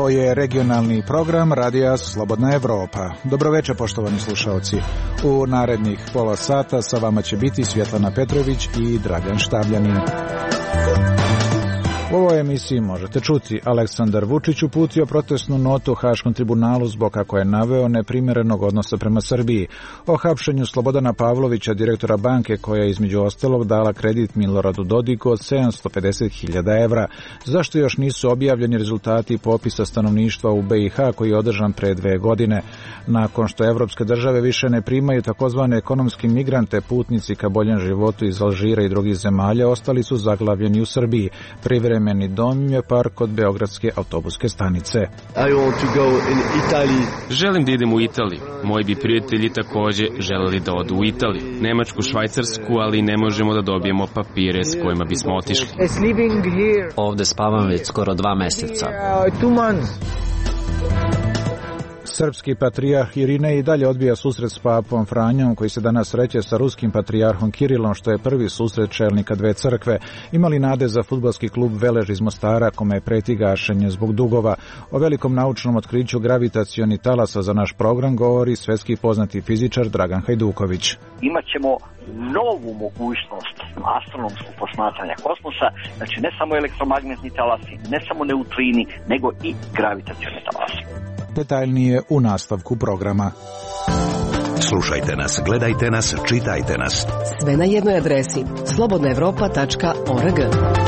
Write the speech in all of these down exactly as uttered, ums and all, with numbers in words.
Ovo je regionalni program Radija Slobodna Evropa. Dobroveče, poštovani slušaoci. U narednih pola sata sa vama će biti Svjetlana Petrović i Dragan Štavljanin. U ovoj emisiji možete čuti: Aleksandar Vučić uputio protestnu notu Haškom tribunalu zbog, kako je naveo, neprimjerenog odnosa prema Srbiji; o hapšenju Slobodana Pavlovića, direktora banke koja je između ostalog dala kredit Miloradu Dodiku od sedamsto pedeset hiljada evra; zašto još nisu objavljeni rezultati popisa stanovništva u B i H koji je održan pre dve godine; nakon što evropske države više ne primaju takozvane ekonomske migrante, putnici ka boljem životu iz Alžira i drugih zemalja ostali su zaglavljeni u Srbiji. Privremeni dom je park kod beogradske autobuske stanice. Želim da idem u Italiju. Moji bi prijatelji također želeli da odu u Italiju, Nemačku, Švajcarsku, ali ne možemo da dobijemo papire s kojima bismo otišli. Ovde spavam već skoro dva meseca. Srpski patrijarh Irinej i dalje odbija susret s papom Franjom, koji se danas sreće sa ruskim patrijarhom Kirilom, što je prvi susret čelnika dve crkve. Imali nade za fudbalski klub Velež iz Mostara, kome je preti gašenje zbog dugova. O velikom naučnom otkriću gravitacioni talasa za naš program govori svetski poznati fizičar Dragan Hajduković. Imaćemo novu mogućnost astronomskog posmatranja kosmosa, znači ne samo elektromagnetni talasi, ne samo neutrini, nego i gravitacioni talasi. Detaljnije u nastavku programa. Slušajte nas, gledajte nas, čitajte nas. Sve na jednoj adresi: slobodna evropa tačka org.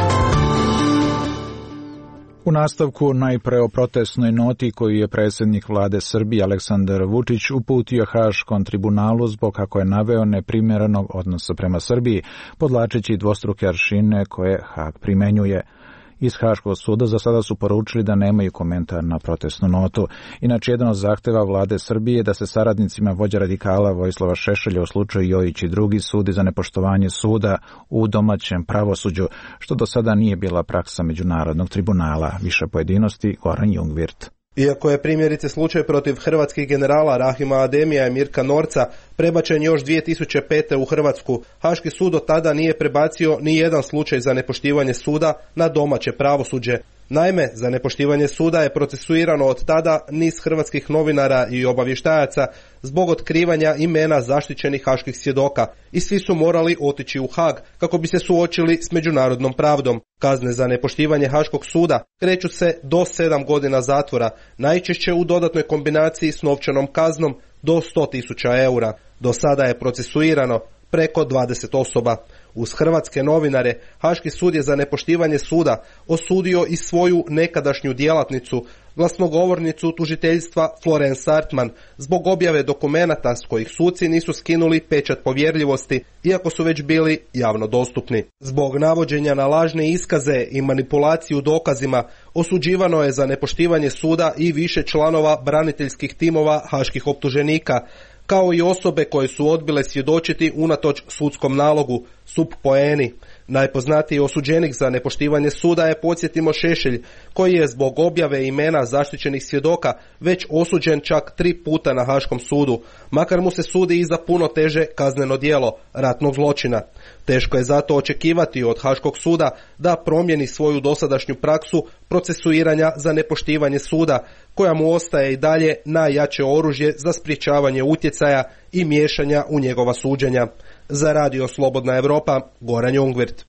U nastavku najpre o protestnoj noti koju je predsjednik vlade Srbije Aleksandar Vučić uputio Haškom tribunalu zbog, kako je naveo, neprimjerenog odnosa prema Srbiji, podlačeći dvostruke aršine koje Hag primenjuje. Iz Haškog suda za sada su poručili da nemaju komentar na protestnu notu. Inače, jedan od zahteva vlade Srbije je da se saradnicima vođa radikala Vojislava Šešelja u slučaju Jojić i drugi sudi za nepoštovanje suda u domaćem pravosuđu, što do sada nije bila praksa Međunarodnog tribunala. Više pojedinosti Goran Jungvirt. Iako je primjerice slučaj protiv hrvatskih generala Rahima Ademija i Mirka Norca prebačen još dvije tisuće pete. u Hrvatsku, Haški sud od tada nije prebacio ni jedan slučaj za nepoštivanje suda na domaće pravosuđe. Naime, za nepoštivanje suda je procesuirano od tada niz hrvatskih novinara i obavještajaca zbog otkrivanja imena zaštićenih haških svjedoka i svi su morali otići u Hag kako bi se suočili s međunarodnom pravdom. Kazne za nepoštivanje Haškog suda kreću se do sedam godina zatvora, najčešće u dodatnoj kombinaciji s novčanom kaznom do sto tisuća eura. Do sada je procesuirano preko dvadeset osoba. Uz hrvatske novinare, Haški sud je za nepoštivanje suda osudio i svoju nekadašnju djelatnicu, glasnogovornicu tužiteljstva Florence Artman, zbog objave dokumenata s kojih suci nisu skinuli pečat povjerljivosti, iako su već bili javno dostupni. Zbog navođenja na lažne iskaze i manipulaciju dokazima osuđivano je za nepoštivanje suda i više članova braniteljskih timova haških optuženika, kao i osobe koje su odbile svjedočiti unatoč sudskom nalogu, sub poeni. Najpoznatiji osuđenik za nepoštivanje suda je, podsjetimo, Šešelj, koji je zbog objave imena zaštićenih svjedoka već osuđen čak tri puta na Haškom sudu, makar mu se sudi i za puno teže kazneno djelo ratnog zločina. Teško je zato očekivati od Haškog suda da promijeni svoju dosadašnju praksu procesuiranja za nepoštivanje suda, koja mu ostaje i dalje najjače oružje za sprječavanje utjecaja i miješanja u njegova suđenja. Za Radio Slobodna Evropa, Goran Jungvirt.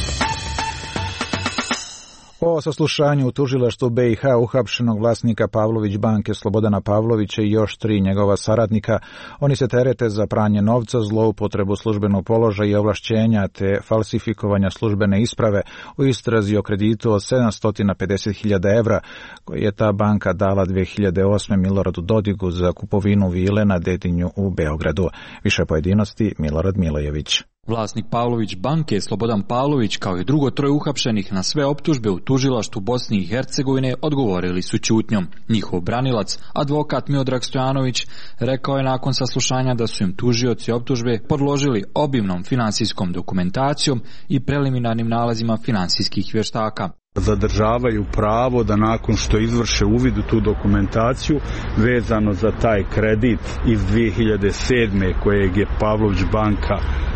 O saslušanju u tužilaštvu B i H uhapšenog vlasnika Pavlović banke Slobodana Pavlovića i još tri njegova saradnika. Oni se terete za pranje novca, zloupotrebu službenog položaja i ovlašćenja te falsifikovanja službene isprave u istrazi o kreditu od sedamsto pedeset hiljada evra koji je ta banka dala dve hiljade osme. Miloradu Dodigu za kupovinu vile na Dedinju u Beogradu. Više pojedinosti Milorad Milojević. Vlasnik Pavlović banke Slobodan Pavlović, kao i drugo troje uhapšenih na sve optužbe u tužilaštvu Bosne i Hercegovine, odgovorili su ćutnjom. Njihov branilac, advokat Miodrag Stojanović, rekao je nakon saslušanja da su im tužioci optužbe podložili obimnom finansijskom dokumentacijom i preliminarnim nalazima finansijskih vještaka. Zadržavaju pravo da nakon što izvrše uvid u tu dokumentaciju vezano za taj kredit iz dvije hiljade sedme kojeg je Pavlović banka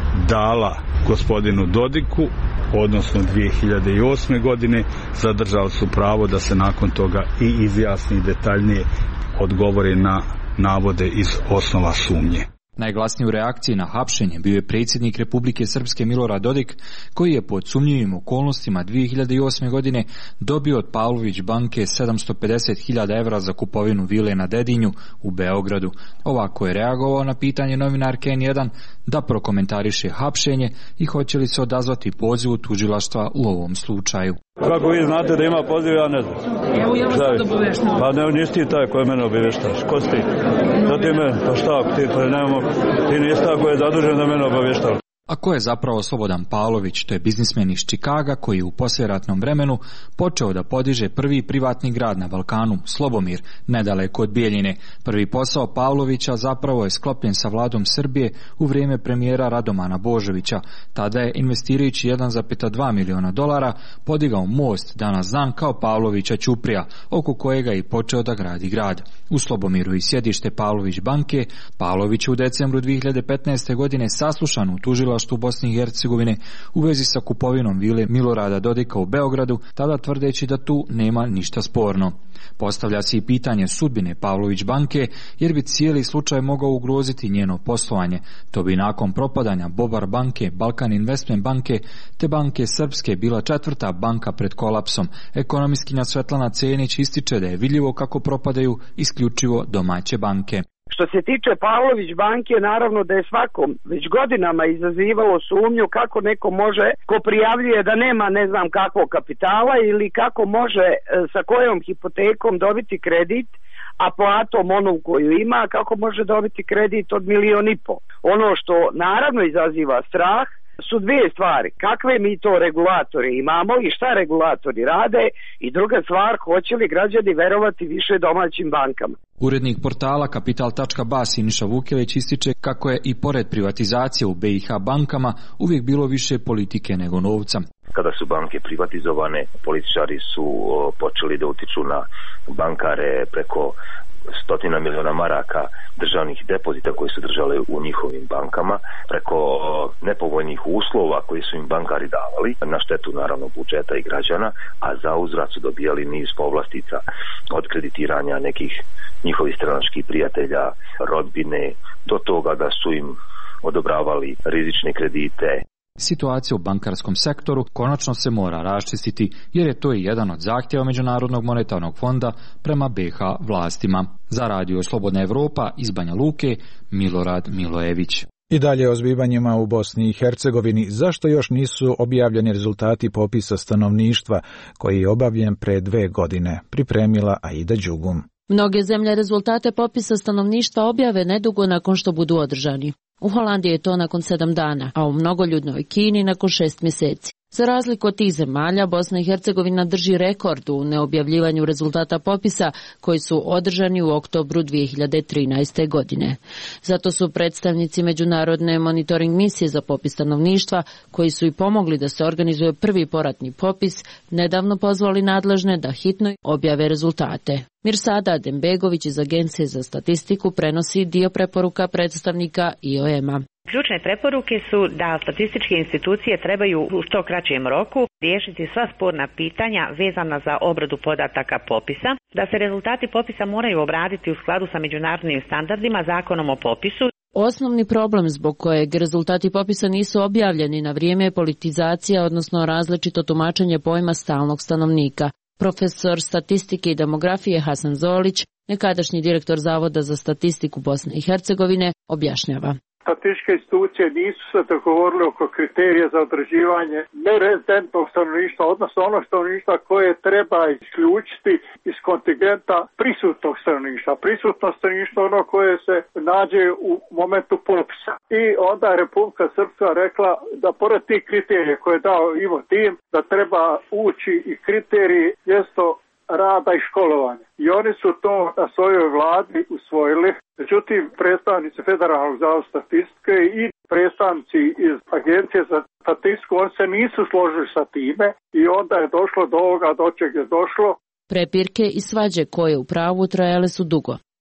dala gospodinu Dodiku, odnosno dvije hiljade osme. godine, zadržali su pravo da se nakon toga i izjasni detaljnije odgovori na navode iz osnova sumnje. Najglasniji u reakciji na hapšenje bio je predsjednik Republike Srpske Milorad Dodik, koji je pod sumnjivim okolnostima dvije hiljade osme. godine dobio od Pavlović banke sedamsto pedeset hiljada evra za kupovinu vile na Dedinju u Beogradu. Ovako je reagovao na pitanje novinarke N jedan da prokomentariše hapšenje i hoće li se odazvati pozivu tužilaštva u ovom slučaju. Kako vi znate da ima poziv, ja ne znam. Evo ja vas sad obaveštavam. Pa ne, nisi ti taj koji mene obaveštaš. Ko si ti? Da ti me, pa šta, ti, pa nemamo, ti nisi taj koji je zadužen da mene obaveštaš. A ko je zapravo Slobodan Pavlović? To je biznismen iz Čikaga koji je u poslijeratnom vremenu počeo da podiže prvi privatni grad na Balkanu, Slobomir, nedaleko od Bijeljine. Prvi posao Pavlovića zapravo je sklopljen sa vladom Srbije u vrijeme premijera Radomana Božovića. Tada je, investirajući jedan zarez dva miliona dolara, podigao most danas znan kao Pavlovića ćuprija, oko kojega je i počeo da gradi grad. U Slobomiru i sjedište Pavlović banke. Pavlović u decembru dvije hiljade petnaeste. godine saslušan u tužilaštvu u Bosni i Hercegovine u vezi sa kupovinom vile Milorada Dodika u Beogradu, tada tvrdeći da tu nema ništa sporno. Postavlja se i pitanje sudbine Pavlović banke, jer bi cijeli slučaj mogao ugroziti njeno poslovanje. To bi nakon propadanja Bobar banke, Balkan Investment banke te banke Srpske bila četvrta banka pred kolapsom. Ekonomistkinja Svetlana Cenić ističe da je vidljivo kako propadaju isključivo domaće banke. Što se tiče Pavlović banke, naravno da je svakom već godinama izazivalo sumnju kako neko može, ko prijavljuje da nema ne znam kakvog kapitala ili kako može sa kojom hipotekom dobiti kredit, a platom onu koju ima, kako može dobiti kredit od milion i po. Ono što naravno izaziva strah su dvije stvari. Kakve mi to regulatori imamo i šta regulatori rade, i druga stvar, hoće li građani verovati više domaćim bankama. Urednik portala Kapital tačka ba Siniša Vukelić ističe kako je i pored privatizacije u B i H bankama uvijek bilo više politike nego novca. Kada su banke privatizovane, političari su počeli da utiču na bankare preko stotina miliona maraka državnih depozita koji su držali u njihovim bankama, preko nepovoljnih uslova koji su im bankari davali, na štetu naravno budžeta i građana, a za uzvrat su dobijali niz povlastica od kreditiranja nekih njihovih stranačkih prijatelja, rodbine, do toga da su im odobravali rizične kredite. Situacija u bankarskom sektoru konačno se mora raščistiti, jer je to i jedan od zahtjeva Međunarodnog monetarnog fonda prema B H vlastima. Za Radio Slobodna Evropa iz Banja Luke, Milorad Milojević. I dalje o zbivanjima u Bosni i Hercegovini. Zašto još nisu objavljeni rezultati popisa stanovništva koji je obavljen pre dve godine? Pripremila Aida Đugum. Mnoge zemlje rezultate popisa stanovništva objave nedugo nakon što budu održani. U Holandiji je to nakon sedam dana, a u mnogoljudnoj Kini nakon šest mjeseci. Za razliku od tih zemalja, Bosna i Hercegovina drži rekord u neobjavljivanju rezultata popisa koji su održani u oktobru dvije hiljade trinaeste. godine. Zato su predstavnici Međunarodne monitoring misije za popis stanovništva, koji su i pomogli da se organizuje prvi poratni popis, nedavno pozvali nadležne da hitno objave rezultate. Mirsada Adembegović iz Agencije za statistiku prenosi dio preporuka predstavnika I O M-a. Ključne preporuke su da statističke institucije trebaju u što kraćem roku riješiti sva sporna pitanja vezana za obradu podataka popisa, da se rezultati popisa moraju obraditi u skladu sa međunarodnim standardima, zakonom o popisu. Osnovni problem zbog kojeg rezultati popisa nisu objavljeni na vrijeme je politizacija, odnosno različito tumačenje pojma stalnog stanovnika. Profesor statistike i demografije Hasan Zolić, nekadašnji direktor Zavoda za statistiku Bosne i Hercegovine, objašnjava. Statističke institucije nisu se dogovorile oko kriterija za određivanje nerezidentnog stanovništva, odnosno ono stanovništva koje treba isključiti iz kontingenta prisutnog stanovništva. Prisutno stanovništvo ono koje se nađe u momentu popisa. I onda je Republika Srpska rekla da pored tih kriterija koje je dao Ivo Tim, da treba ući i kriteriji mjesto rada i školovanja. I oni su to na svojoj vladi usvojili. Međutim, predstavnici Federalnog zavoda statistike i predstavnici iz Agencije za statistiku, oni se nisu složili sa time i onda je došlo do ovoga do čega je došlo. Prepirke i svađe koje u pravu trajale su dugo.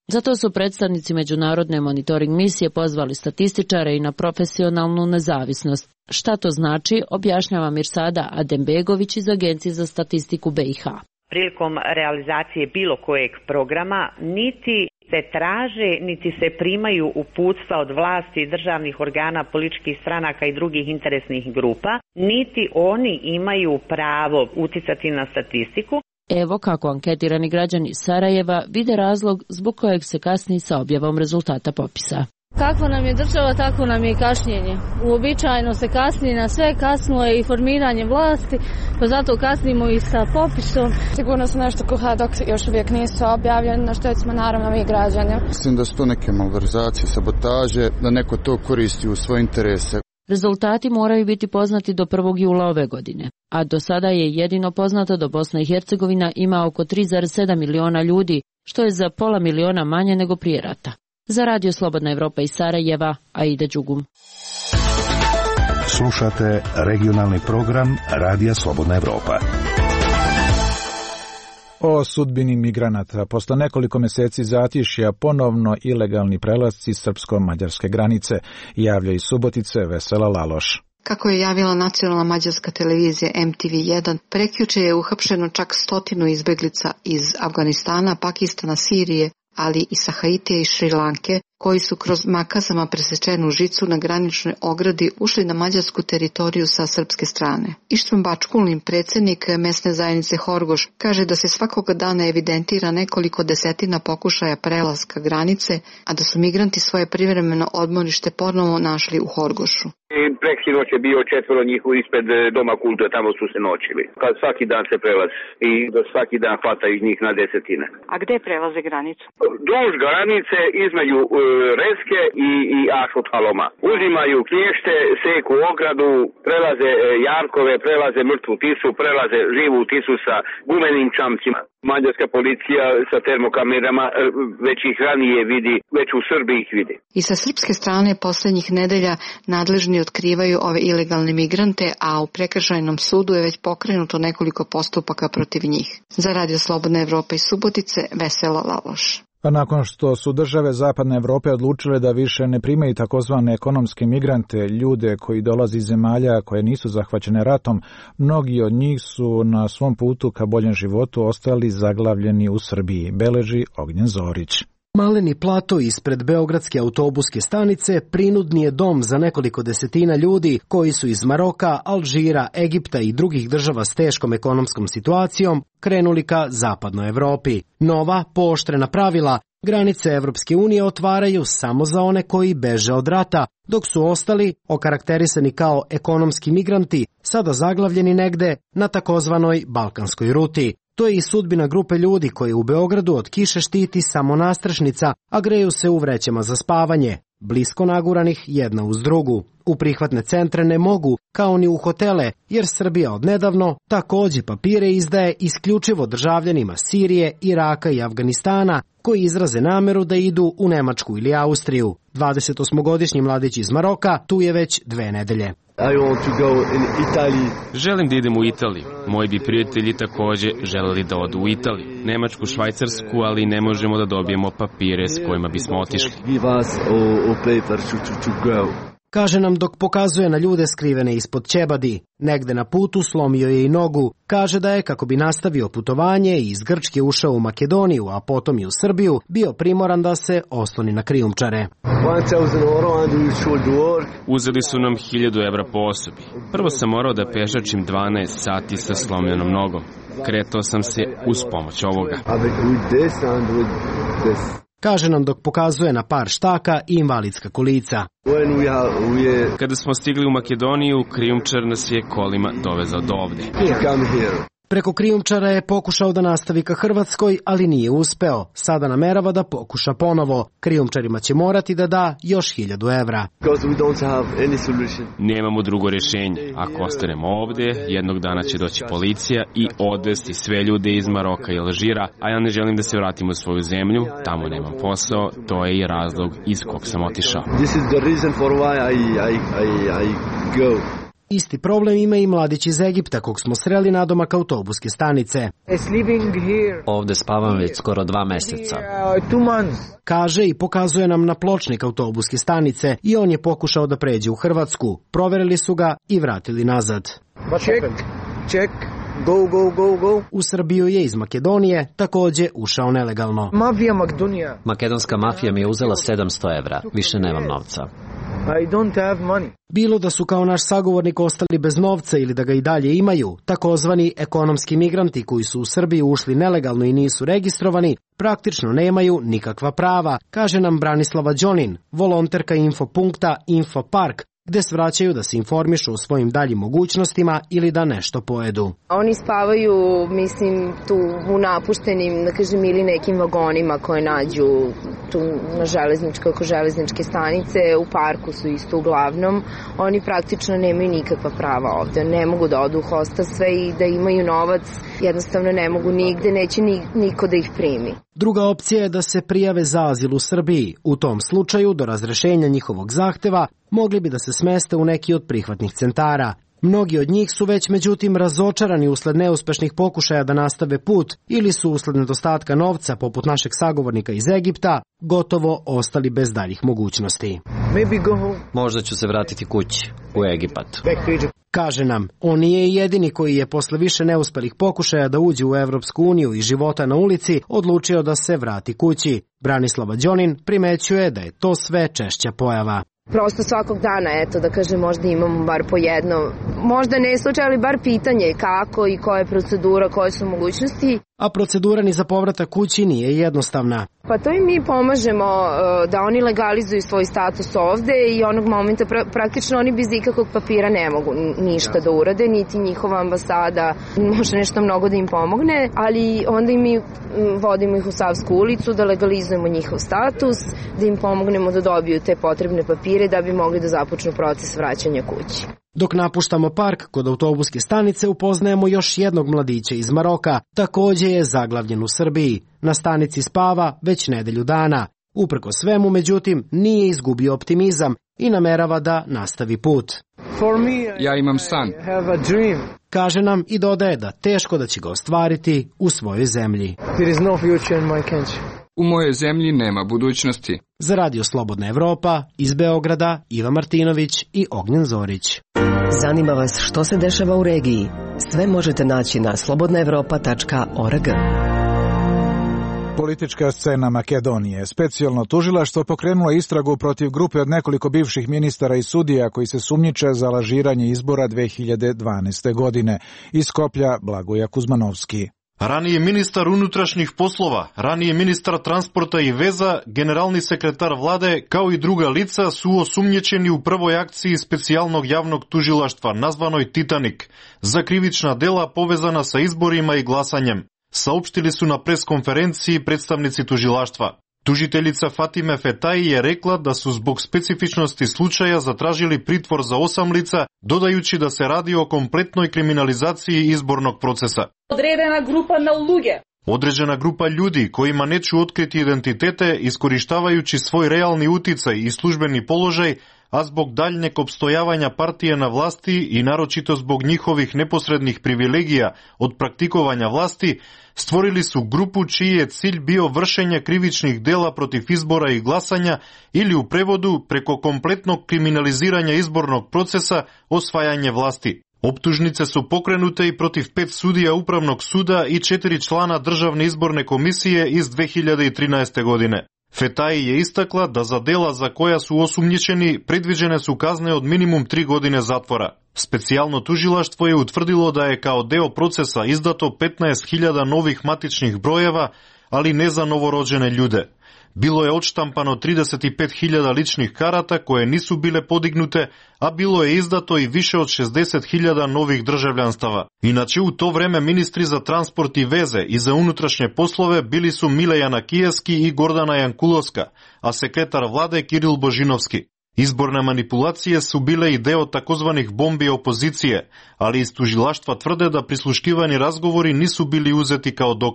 Zato su predstavnici međunarodne monitoring misije pozvali statističare i na profesionalnu nezavisnost. Šta to znači, objašnjava Mirsada Adembegović iz Agencije za statistiku B i H. Prilikom realizacije bilo kojeg programa niti se traže, niti se primaju uputstva od vlasti, državnih organa, političkih stranaka i drugih interesnih grupa, niti oni imaju pravo uticati na statistiku. Evo kako anketirani građani Sarajeva vide razlog zbog kojeg se kasni sa objavom rezultata popisa. Kako nam je država, tako nam je i kašnjenje. Uobičajeno se kasni na sve, kasno je i formiranje vlasti, pa zato kasnimo i sa popisom. Sigurno su nešto kuha dok još uvijek nisu objavljeni, na što smo naravno mi građani. Mislim da su to neke malverzacije, sabotaže, da neko to koristi u svoje interese. Rezultati moraju biti poznati do prvog jula ove godine, a do sada je jedino poznato da Bosna i Hercegovina ima oko tri zarez sedam miliona ljudi, što je za pola miliona manje nego prije rata. Za Radio Slobodna Evropa iz Sarajeva, Aida Đugum. Slušate regionalni program Radija Slobodna Evropa. O sudbini migranata. Posle nekoliko meseci zatišja ponovno ilegalni prelasci srpsko-mađarske granice, javlja iz Subotice Vesela Laloš. Kako je javila nacionalna mađarska televizija M T V jedan, prekjuče je uhapšeno čak stotinu izbeglica iz Afganistana, Pakistana, Sirije, ali i sa Haitija i Šri Lanke, koji su kroz makazama presečenu žicu na graničnoj ogradi ušli na mađarsku teritoriju sa srpske strane. Ištvan Bačkulin, predsjednik mesne zajednice Horgoš, kaže da se svakoga dana evidentira nekoliko desetina pokušaja prelaska granice, a da su migranti svoje privremeno odmorište ponovo našli u Horgošu. Preksinoć je bio četvoro njih ispred Doma kulture, tamo su se noćili. Kad svaki dan se prelazi i da svaki dan hvata ih njih na desetine. A gde prelaze granicu? Duž granice između uh, Reske i, i Ašothaloma. Uzimaju klješte, seku ogradu, prelaze uh, jarkove, prelaze mrtvu tisu, prelaze živu tisu sa gumenim čamcima. Mađarska policija sa termokamerama već ih ranije vidi, već u Srbiji ih vidi. I sa srpske strane posljednjih nedelja nadležni otkrivaju ove ilegalne migrante, a u prekršajnom sudu je već pokrenuto nekoliko postupaka protiv njih. Za Radio Slobodna Evropa iz Subotice, Vesela Laloš. A nakon što su države Zapadne Evrope odlučile da više ne primaju takozvane ekonomske migrante, ljude koji dolaze iz zemalja koje nisu zahvaćene ratom, mnogi od njih su na svom putu ka boljem životu ostali zaglavljeni u Srbiji, beleži Ognjen Zorić. Maleni plato ispred beogradske autobuske stanice prinudni je dom za nekoliko desetina ljudi koji su iz Maroka, Alžira, Egipta i drugih država s teškom ekonomskom situacijom krenuli ka Zapadnoj Evropi. Nova, pooštrena pravila granice Evropske unije otvaraju samo za one koji beže od rata, dok su ostali, okarakterisani kao ekonomski migranti, sada zaglavljeni negde na takozvanoj balkanskoj ruti. To je i sudbina grupe ljudi koji u Beogradu od kiše štiti samo nastrešnica, a greju se u vrećama za spavanje, blisko naguranih jedna uz drugu. U prihvatne centre ne mogu, kao ni u hotele, jer Srbija odnedavno takođe papire izdaje isključivo državljanima Sirije, Iraka i Afganistana, koji izraze nameru da idu u Nemačku ili Austriju. dvadesetosmogodišnji mladić iz Maroka tu je već dve nedelje. Želim da idem u Italiju. Moji bi prijatelji takođe želeli da odu u Italiju, Nemačku, Švajcarsku, ali ne možemo da dobijemo papire s kojima bismo otišli. Kaže nam dok pokazuje na ljude skrivene ispod ćebadi. Negde na putu slomio je i nogu. Kaže da je, kako bi nastavio putovanje i iz Grčke ušao u Makedoniju, a potom i u Srbiju, bio primoran da se osloni na krijumčare. Uzeli su nam hiljadu evra po osobi. Prvo sam morao da pešačim dvanaest sati sa slomljenom nogom. Kretao sam se uz pomoć ovoga. Kaže nam dok pokazuje na par štaka i invalidska kolica. Kada smo stigli u Makedoniju, krijumčar nas je kolima dovezao do ovde. Preko krijumčara je pokušao da nastavi ka Hrvatskoj, ali nije uspeo. Sada namerava da pokuša ponovo. Krijumčarima će morati da da još hiljadu evra. Nemamo drugo rješenje. Ako ostanemo ovde, jednog dana će doći policija i odvesti sve ljude iz Maroka i Alžira, a ja ne želim da se vratim u svoju zemlju, tamo nemam posao, to je i razlog iz kog sam otišao. Isti problem ima i mladić iz Egipta kog smo sreli nadomak autobuske stanice. Ovde spavam već skoro dva meseca. Kaže i pokazuje nam na pločnik autobuske stanice i on je pokušao da pređe u Hrvatsku. Proverili su ga i vratili nazad. Check, check. Go, go, go, go. U Srbiju je iz Makedonije takođe ušao nelegalno. Mafija Makedonija. Makedonska mafija mi je uzela sedamsto evra. Više nemam novca. I don't have money. Bilo da su kao naš sagovornik ostali bez novca ili da ga i dalje imaju, takozvani ekonomski migranti koji su u Srbiju ušli nelegalno i nisu registrovani, praktično nemaju nikakva prava, kaže nam Branislava Đonin, volonterka infopunkta Infopark, gde svraćaju da se informišu o svojim daljim mogućnostima ili da nešto pojedu. Oni spavaju, mislim, tu u napuštenim, da kažem, ili nekim vagonima koje nađu tu na železničkoj, oko železničke stanice, u parku su isto uglavnom. Oni praktično nemaju nikakva prava ovde, ne mogu da odu u hostelstve i da imaju novac, jednostavno ne mogu nigde, neće ni, niko da ih primi. Druga opcija je da se prijave za azil u Srbiji. U tom slučaju, do razrešenja njihovog zahteva, mogli bi da se smeste u neki od prihvatnih centara. Mnogi od njih su već međutim razočarani usled neuspešnih pokušaja da nastave put ili su usled nedostatka novca, poput našeg sagovornika iz Egipta, gotovo ostali bez daljih mogućnosti. Možda ću se vratiti kući, u Egipat. Kaže nam, on nije jedini koji je posle više neuspelih pokušaja da uđe u Evropsku uniju i života na ulici odlučio da se vrati kući. Branislava Đonin primećuje da je to sve češća pojava. Prosto svakog dana, eto, da kažem, možda imamo bar po jedno, možda ne slučaj, ali bar pitanje kako i koja je procedura, koje su mogućnosti. A procedura ni za povratak kući nije jednostavna. Pa to i mi pomažemo da oni legalizuju svoj status ovde i onog momenta pra- praktično oni bez ikakvog papira ne mogu ništa da urade, niti njihova ambasada može nešto mnogo da im pomogne, ali onda i mi vodimo ih u Savsku ulicu da legalizujemo njihov status, da im pomognemo da dobiju te potrebne papire da bi mogli da započnu proces vraćanja kući. Dok napuštamo park, kod autobuske stanice upoznajemo još jednog mladića iz Maroka, takođe je zaglavljen u Srbiji. Na stanici spava već nedelju dana. Uprko svemu, međutim, nije izgubio optimizam i namerava da nastavi put. Ja imam san. Kaže nam i dodaje da teško da će ga ostvariti u svojoj zemlji. U mojoj zemlji nema budućnosti. Za Radio Slobodna Evropa, iz Beograda, Iva Martinović i Ognjen Zorić. Zanima vas što se dešava u regiji? Sve možete naći na slobodna evropa tačka org. Politička scena Makedonije. Specijalno tužilaštvo pokrenulo istragu protiv grupe od nekoliko bivših ministara i sudija koji se sumnjiče za lažiranje izbora dve hiljade dvanaeste. godine. Iz Skoplja Blagoja Kuzmanovski. Ranije ministar unutrašnjih poslova, ranije ministar transporta i veza, generalni sekretar vlade, kao i druga lica su osumnjičeni u prvoj akciji specijalnog javnog tužilaštva, nazvanoj Titanik, za krivična dela povezana sa izborima i glasanjem, saopštili su na preskonferenciji predstavnici tužilaštva. Tužiteljica Fatime Fetaji je rekla da su zbog specifičnosti slučaja zatražili pritvor za osam lica, dodajući da se radi o kompletnoj kriminalizaciji izbornog procesa. Određena grupa na luge. Određena grupa ljudi kojima neću otkriti identitete iskorištavajući svoj realni uticaj i službeni položaj, a zbog daljnjeg opstojavanja partije na vlasti i naročito zbog njihovih neposrednih privilegija od praktikovanja vlasti, stvorili su grupu čiji je cilj bio vršenje krivičnih dela protiv izbora i glasanja ili u prevodu preko kompletnog kriminaliziranja izbornog procesa osvajanje vlasti. Optužnice su pokrenute i protiv pet sudija Upravnog suda i četiri člana Državne izborne komisije iz dve hiljade trinaeste. godine. Fetaji je istakla da za dela za koja su osumnjičeni predviđene su kazne od minimum tri godine zatvora. Specijalno tužilaštvo je utvrdilo da je kao deo procesa izdato petnaest hiljada novih matičnih brojeva, ali ne za novorođene ljude. Bilo je odštampano trideset pet hiljada ličnih karata koje nisu bile podignute, a bilo je izdato i više od šezdeset hiljada novih državljanstava. Inače, u to vreme ministri za transport i veze i za unutrašnje poslove bili su Mile Janakijevski i Gordana Jankulovska, a sekretar vlade Kiril Božinovski. Izborne manipulacije su bile i deo takozvanih bombi opozicije, ali iz tužilaštva tvrde da prisluškivani razgovori nisu bili uzeti kao dokaz.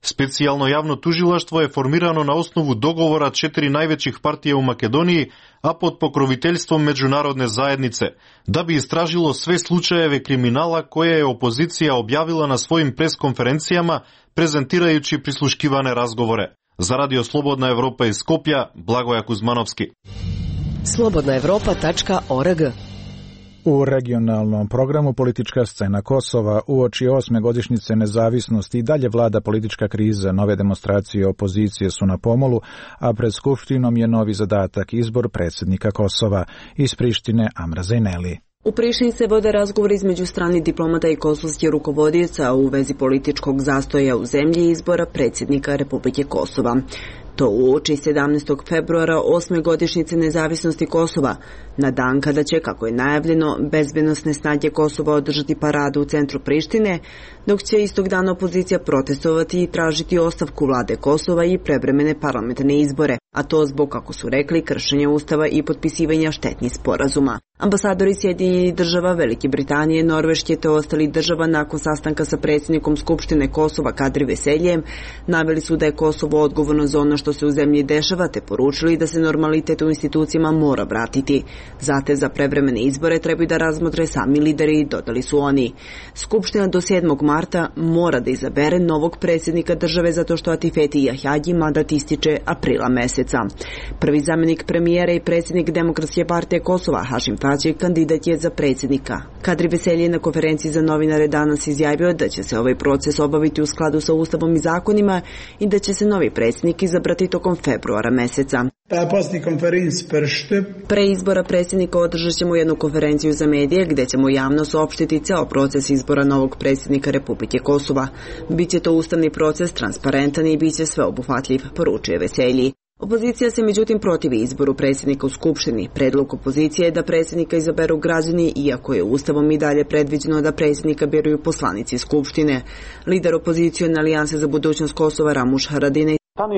Specijalno javno tužilaštvo je formirano na osnovu dogovora četiri najvećih partija u Makedoniji, a pod pokroviteljstvom međunarodne zajednice, da bi istražilo sve slučajeve kriminala koje je opozicija objavila na svojim preskonferencijama, prezentirajući prisluškivane razgovore. Za Radio Slobodna Evropa iz Skopja, Blagoja Kuzmanovski. slobodna evropa tačka org. U regionalnom programu Politička scena Kosova uoči osme godišnjice nezavisnosti i dalje vlada politička kriza. Nove demonstracije opozicije su na pomolu, a pred Skupštinom je novi zadatak izbor predsjednika Kosova. Iz Prištine Amra Zejneli. U Prištini se vode razgovori između stranih diplomata i kosovskih rukovodioca u vezi političkog zastoja u zemlji i izbora predsjednika Republike Kosova. To uoči sedamnaestog februara osme godišnjice nezavisnosti Kosova, na dan kada će, kako je najavljeno, bezbednosne snage Kosova održati paradu u centru Prištine, dok će istog dana opozicija protestovati i tražiti ostavku vlade Kosova i prevremene parlamentarne izbore, a to zbog, kako su rekli, kršenja ustava i potpisivanja štetnih sporazuma. Ambasadori Sjedinjenih država, Velike Britanije, Norveške te ostali država nakon sastanka sa predsjednikom Skupštine Kosova Kadri Veseljem naveli su da je Kosovo odgovorno za ono što se u zemlji dešava, te poručili da se normalitet u institucijama mora vratiti. Zahtev za prevremene izbore trebaju da razmotre sami lideri, dodali su oni. Skupština do sedmog marta mora da izabere novog predsjednika države zato što Atifeti Jahjagi mandat ističe aprila meseca. Prvi zamjenik premijera i predsjednik Demokratske partije Kosova Hašim Tači kandidat je za predsjednika. Kadri Veselje na konferenciji za novinare danas izjavio da će se ovaj proces obaviti u skladu sa ustavom i zakonima i da će se novi predsjednik izabrati tokom februara meseca. Pre izbora predsjednika održat ćemo jednu konferenciju za medije gdje ćemo javno saopštiti ceo proces izbora novog predsjednika Republike Kosova. Biće to ustavni proces, transparentan i biće sveobuhvatljiv, poručuje Veselji. Opozicija se međutim protivi izboru predsjednika u Skupštini. Predlog opozicije je da predsjednika izaberu građani, iako je ustavom i dalje predviđeno da predsjednika biraju poslanici Skupštine. Lider opozicijone alijanse za budućnost Kosova Ramuš Haradinaj.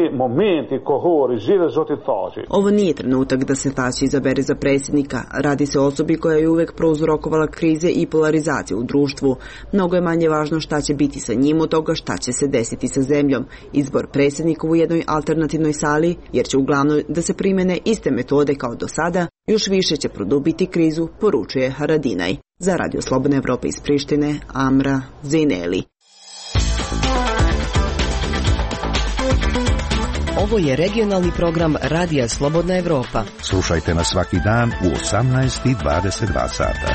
Ovo nije trenutak da se Tači izabere za predsjednika. Radi se o osobi koja je uvek prouzrokovala krize i polarizaciju u društvu. Mnogo je manje važno šta će biti sa njim od toga šta će se desiti sa zemljom. Izbor predsjednika u jednoj alternativnoj sali, jer će uglavnom da se primene iste metode kao do sada, još više će produbiti krizu, poručuje Haradinaj. Za Radio Slobodna Evropa iz Prištine, Amra Zejneli. Ovo je regionalni program Radija Slobodna Evropa. Slušajte nas svaki dan u osamnaest i dvadeset dva sata.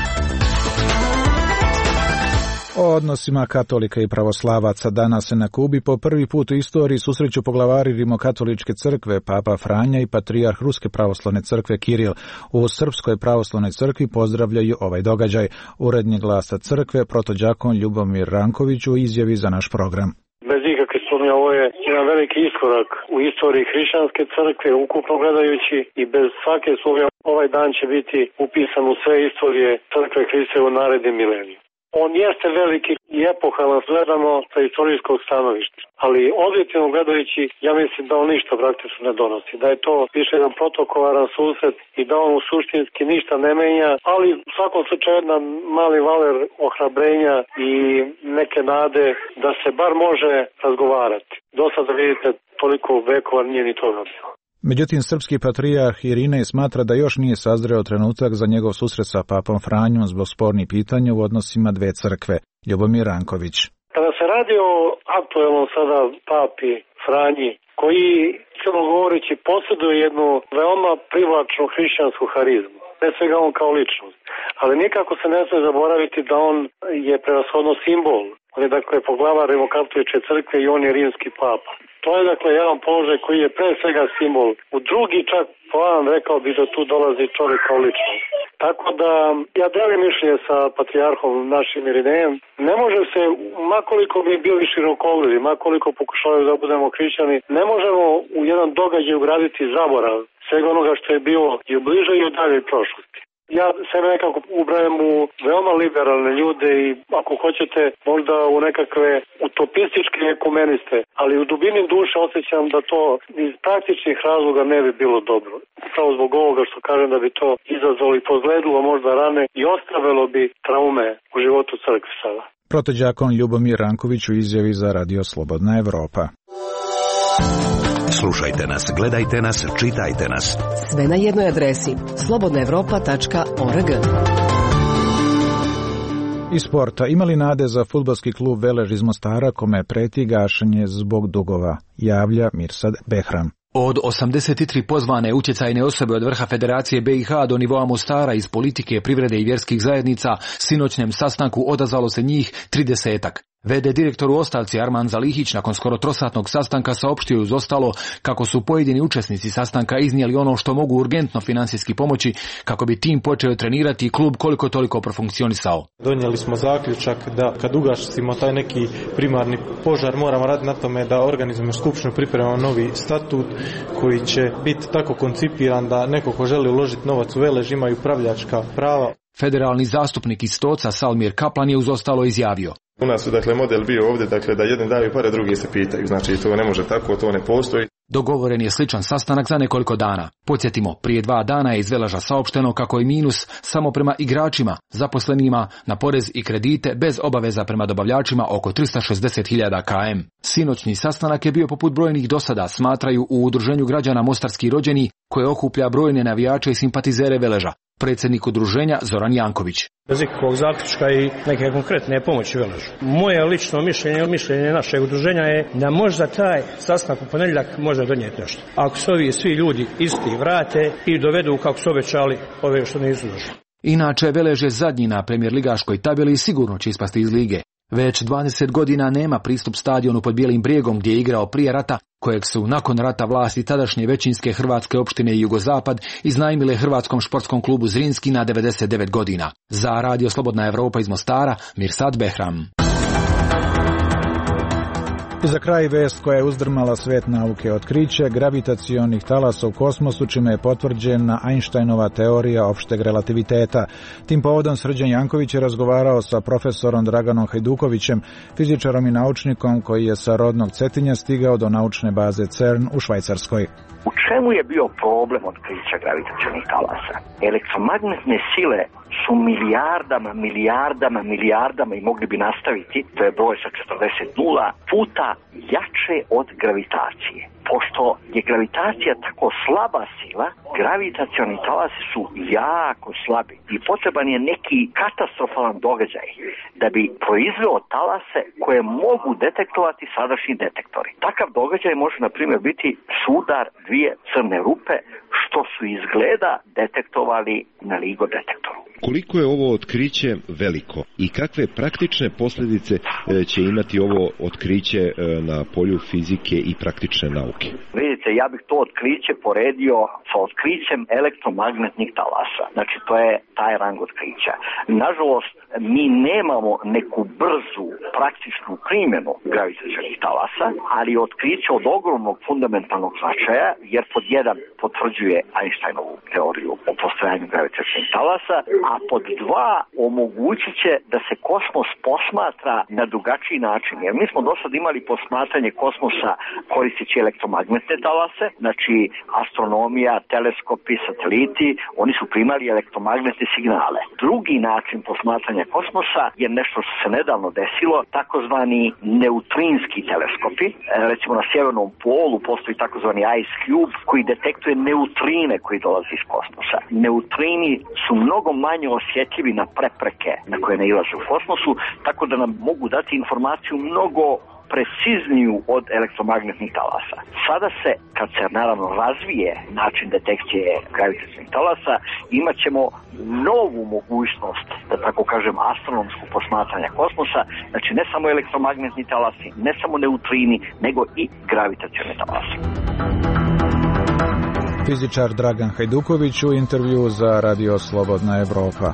O odnosima katolika i pravoslavaca danas se na Kubi po prvi put u istoriji susreću poglavari Rimokatoličke crkve, Papa Franja i patrijarh Ruske pravoslavne crkve Kiril. U Srpskoj pravoslavnoj crkvi pozdravljaju ovaj događaj. Urednik Glasa crkve, protođakon Ljubomir Ranković u izjavi za naš program. Bez ikakve sumnje ovo je jedan veliki iskorak u istoriji hrišćanske crkve, ukupno gledajući, i bez svake sumnje ovaj dan će biti upisan u sve istorije crkve Hriste u narednim mileniju. On jeste veliki i epohalan gledano sa istorijskog stanovišta, ali objektivno gledajući ja mislim da on ništa praktično ne donosi, da je to više jedan protokolaran susret i da on suštinski ništa ne menja, ali u svakom slučaju jedan mali valer ohrabrenja i neke nade da se bar može razgovarati. Do sada vidite toliko vekova nije ni toga bilo. Međutim, srpski patrijarh Irinej smatra da još nije sazreo trenutak za njegov susret sa papom Franjom zbog spornih pitanja u odnosima dve crkve. Ljubomir Ranković. Kada se radi o aktuelnom sada papi Franji, koji, iskreno govoreći, posjeduje jednu veoma privlačnu hrišćansku harizmu, ne svega on kao ličnost, ali nikako se ne smije zaboraviti da on je prevashodno simbol. On je dakle poglavar Rimokatoličke crkve i on je rimski papa. To je dakle jedan položaj koji je pre svega simbol. U drugi čak plan rekao bi da tu dolazi čovjek kao ličnost. Tako da ja delim mišljenje sa patrijarhom našim Irinejem. Ne može se, makoliko bi bili širokogledi, makoliko pokušavaju da budemo hrišćani, ne možemo u jedan događaj ugraditi zaborav svega onoga što je bilo i u bližoj i u daljoj prošlosti. Ja sebe nekako ubrajam u veoma liberalne ljude i ako hoćete možda u nekakve utopističke ekumeniste, ali u dubini duše osjećam da to iz praktičnih razloga ne bi bilo dobro. Upravo zbog ovoga što kažem da bi to izazvalo i pozledilo možda rane i ostavilo bi traume u životu crkve sada. Protođakon Ljubomir Ranković u izjavi za Radio Slobodna Evropa. Slušajte nas, gledajte nas, čitajte nas. Sve na jednoj adresi slobodna evropa tačka org. Iz sporta, imali nade za fudbalski klub Velež iz Mostara kome preti gašenje zbog dugova, javlja Mirsad Behram. Od osamdeset tri pozvane utjecajne osobe od vrha Federacije B i H do nivoa Mostara iz politike, privrede i vjerskih zajednica, sinoćnjem sastanku odazvalo se njih tridesetak. V D direktor u ostavci Arman Zalihić nakon skoro trosatnog sastanka saopštio uz ostalo kako su pojedini učesnici sastanka iznijeli ono što mogu urgentno financijski pomoći kako bi tim počeo trenirati i klub koliko toliko profunkcionisao. Donijeli smo zaključak da kad ugasimo taj neki primarni požar moramo raditi na tome da organizujemo skupštinu, pripremamo novi statut koji će biti tako koncipiran da neko ko želi uložiti novac u Velež ima i upravljačka prava. Federalni zastupnik iz Stoca Salmir Kaplan je uz ostalo izjavio. U nas je dakle model bio ovdje dakle da jedni daju pare, drugi se pitaju. Znači to ne može tako, to ne postoji. Dogovoren je sličan sastanak za nekoliko dana. Podsjetimo, prije dva dana je iz Veleža saopšteno kako je minus samo prema igračima, zaposlenima, na porez i kredite bez obaveza prema dobavljačima oko tristo šezdeset hiljada km. Sinoćni sastanak je bio poput brojnih dosada, smatraju u Udruženju građana Mostarski rođeni koje okuplja brojne navijače i simpatizere Veleža. Predsjednik udruženja Zoran Janković. Bez ikakvog zaključka i neke konkretne pomoći Veležu. Moje lično mišljenje, mišljenje našeg udruženja je da možda taj sastanak u ponedjeljak može donijeti nešto. Ako se ovi svi ljudi isti vrate i dovedu kako su obećali ove što nisu došli. Inače, Velež je zadnji na premijer ligaškoj tabeli i sigurno će ispasti iz lige. Već dvadeset godina nema pristup stadionu pod Bijelim brijegom gdje je igrao prije rata, kojeg su nakon rata vlasti tadašnje većinske hrvatske opštine i Jugozapad iznajmile Hrvatskom športskom klubu Zrinski na devedeset devet godina. Za Radio Slobodna Evropa iz Mostara, Mirsad Behram. I za kraj vest koja je uzdrmala svet nauke, otkriće gravitacionih talasa u kosmosu, čime je potvrđena Einsteinova teorija opšteg relativiteta. Tim povodom Srđan Janković je razgovarao sa profesorom Draganom Hajdukovićem, fizičarom i naučnikom koji je sa rodnog Cetinja stigao do naučne baze CERN u Švajcarskoj. U čemu je bio problem otkrića gravitacionih talasa? Elektromagnetne sile su milijardama, milijardama, milijardama i mogli bi nastaviti, to je broj sa četrdeset nula, puta jače od gravitacije. Pošto je gravitacija tako slaba sila, gravitacioni talasi su jako slabi i potreban je neki katastrofalan događaj da bi proizveo talase koje mogu detektovati sadašnji detektori. Takav događaj može, na primjer, biti sudar dvije crne rupe, što su izgleda detektovali na LIGO detektoru. Koliko je ovo otkriće veliko i kakve praktične posljedice će imati ovo otkriće na polju fizike i praktične nauke? Vidite, ja bih to otkriće poredio sa otkrićem elektromagnetnih talasa. Znači, to je taj rang otkrića. Nažalost, mi nemamo neku brzu praktičnu primjenu gravitacionih talasa, ali otkriće od ogromnog fundamentalnog značaja, jer pod jedan potvrđuje Einsteinovu teoriju o postojanju gravitacionih talasa, a pod dva omogućit će da se kosmos posmatra na drugačiji način. Jer mi smo do sad imali posmatranje kosmosa koristeći elektromagnetne talase, znači astronomija, teleskopi, sateliti, oni su primali elektromagnetne signale. Drugi način posmatranja kosmosa je nešto što se nedavno desilo, takozvani neutrinski teleskopi. Recimo na sjevernom polu postoji takozvani Ice Cube koji detektuje neutrine koji dolaze iz kosmosa. Neutrini su mnogo manje osjetljivi na prepreke na koje nailaze u kosmosu, tako da nam mogu dati informaciju mnogo precizniju od elektromagnetnih talasa. Sada se, kad se naravno razvije način detekcije gravitacionih talasa, imat ćemo novu mogućnost, da tako kažem, astronomskog posmatranja kosmosa, znači ne samo elektromagnetni talasi, ne samo neutrini, nego i gravitacioni talasi. Fizičar Dragan Hajduković u intervju za Radio Slobodna Evropa.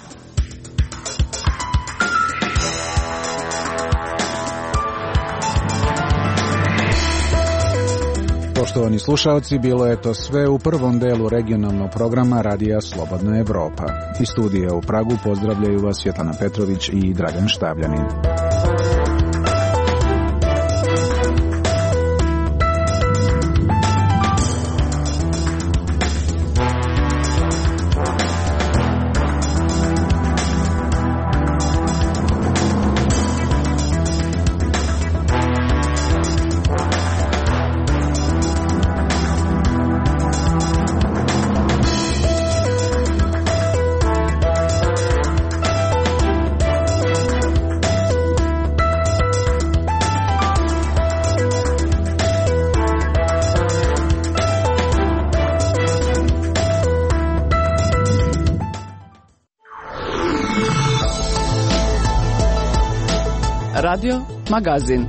Poštovani slušalci, bilo je to sve u prvom delu regionalnog programa Radija Slobodna Evropa. Iz studija u Pragu pozdravljaju vas Svjetlana Petrović i Dragan Štavljanin. Radio Magazin.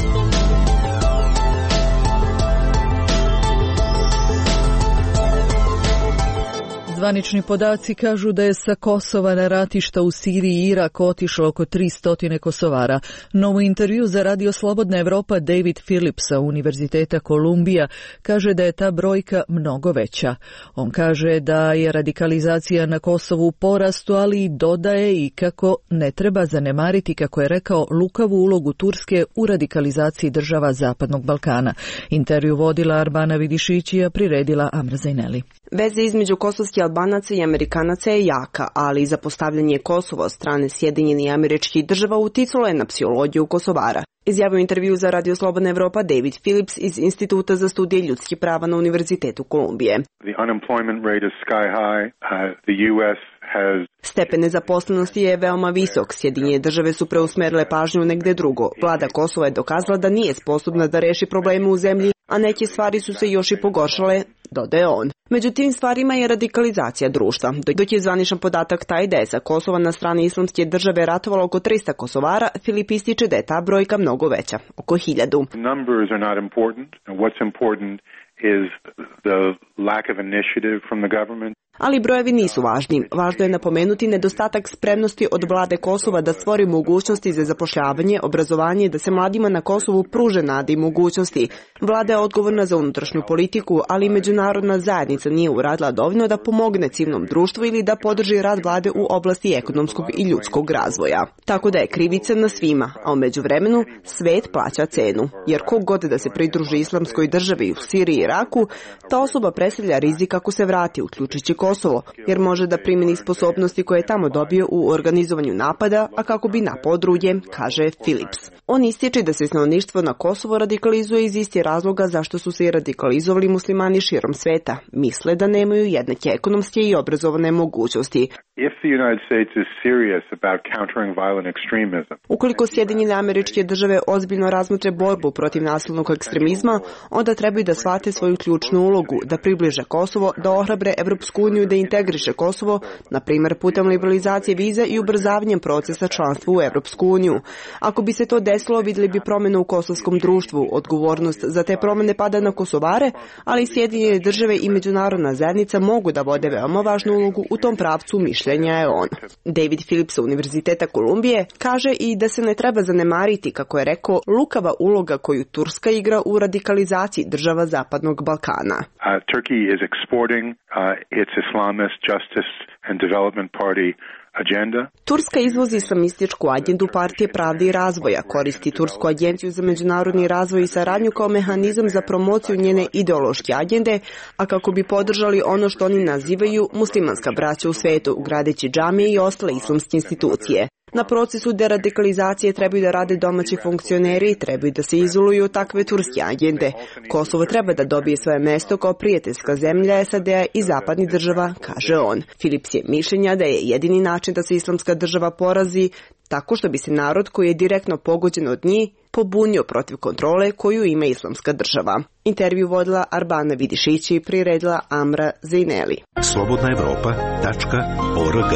Zvanični podaci kažu da je sa Kosova na ratišta u Siriji i Iraku otišlo oko tristo Kosovara. No u intervju za Radio Slobodna Evropa David Phillips sa Univerziteta Kolumbija kaže da je ta brojka mnogo veća. On kaže da je radikalizacija na Kosovu u porastu, ali i dodaje i kako ne treba zanemariti, kako je rekao, lukavu ulogu Turske u radikalizaciji država Zapadnog Balkana. Intervju vodila Arbana Vidišićija, priredila Amra Zaineli. Veze između kosovskih Albanaca i Amerikanaca je jaka, ali za postavljanje Kosova od strane Sjedinjenih Američkih Država uticalo je na psihologiju Kosovara. Izjavio intervju za Radio Slobodna Evropa David Phillips iz Instituta za studije ljudskih prava na Univerzitetu Kolumbije. The unemployment rate is sky high. Uh, the U S has Stepen nezaposlenosti je veoma visok. Sjedinjene države su preusmerile pažnju negde drugo. Vlada Kosova je dokazala da nije sposobna da reši probleme u zemlji, a neke stvari su se još i pogoršale, dodaje on. Među tim stvarima je radikalizacija društva. Dok je zvaničan podatak taj da je sa Kosova na strani Islamske države ratovalo oko tristo Kosovara, Filip ističe da je ta brojka mnogo veća, oko hiljadu. Numbers are not important. What's important is the lack of initiative from the government. Ali brojevi nisu važni. Važno je napomenuti nedostatak spremnosti od vlade Kosova da stvori mogućnosti za zapošljavanje, obrazovanje i da se mladima na Kosovu pruže nade i mogućnosti. Vlada je odgovorna za unutrašnju politiku, ali i međunarodna zajednica nije uradila dovoljno da pomogne civilnom društvu ili da podrži rad vlade u oblasti ekonomskog i ljudskog razvoja. Tako da je krivica na svima, a u međuvremenu svet plaća cenu. Jer kog god da se pridruži islamskoj državi u Siriji i Iraku, ta osoba predstavlja rizik ako se vrati, uključujući Kosovo, jer može da primeni sposobnosti koje je tamo dobio u organizovanju napada, a kako bi napao druge, kaže Phillips. On ističe da se stanovništvo na Kosovo radikalizuje iz istih razloga zašto su se i radikalizovali muslimani širom sveta. Misle da nemaju jednake ekonomske i obrazovane mogućnosti. If the United States is serious about countering violent extremism, Ukoliko Sjedinjene Američke Države ozbiljno razmotre borbu protiv nasilnog ekstremizma, onda trebaju da shvate svoju ključnu ulogu, da približe Kosovo, da ohrabre Evropsku uniju da integriše Kosovo, na primjer putem liberalizacije viza i ubrzavanjem procesa članstva u Evropsku uniju. Ako bi se to desilo, vidjeli bi promjenu u kosovskom društvu. Odgovornost za te promjene pada na Kosovare, ali Sjedinjene Države i međunarodna zajednica mogu da vode veoma važnu ulogu u tom pravcu, mišljenja je on. David Phillips sa Univerziteta Kolumbije kaže i da se ne treba zanemariti, kako je rekao, lukava uloga koju Turska igra u radikalizaciji država Zapadnog Balkana. uh, Turkey is exporting uh, its Islamist Justice and Development Party agenda. Turska izvozi islamističku agendu Partije pravde i razvoja, koristi Tursku agenciju za međunarodni razvoj i saradnju kao mehanizam za promociju njene ideološke agende, a kako bi podržali ono što oni nazivaju muslimanska braća u svetu, gradeći džamije i ostale islamske institucije. Na procesu deradikalizacije trebaju da rade domaći funkcioneri i trebaju da se izoluju od takve turske agende. Kosovo treba da dobije svoje mesto kao prijateljska zemlja S A D-a i zapadnih država, kaže on. Phillips je mišljenja da je jedini način da se islamska država porazi tako što bi se narod koji je direktno pogođen od njih pobunio protiv kontrole koju ima islamska država. Intervju vodila Arbana Vidišići i priredila Amra Zaineli. slobodna evropa tačka org.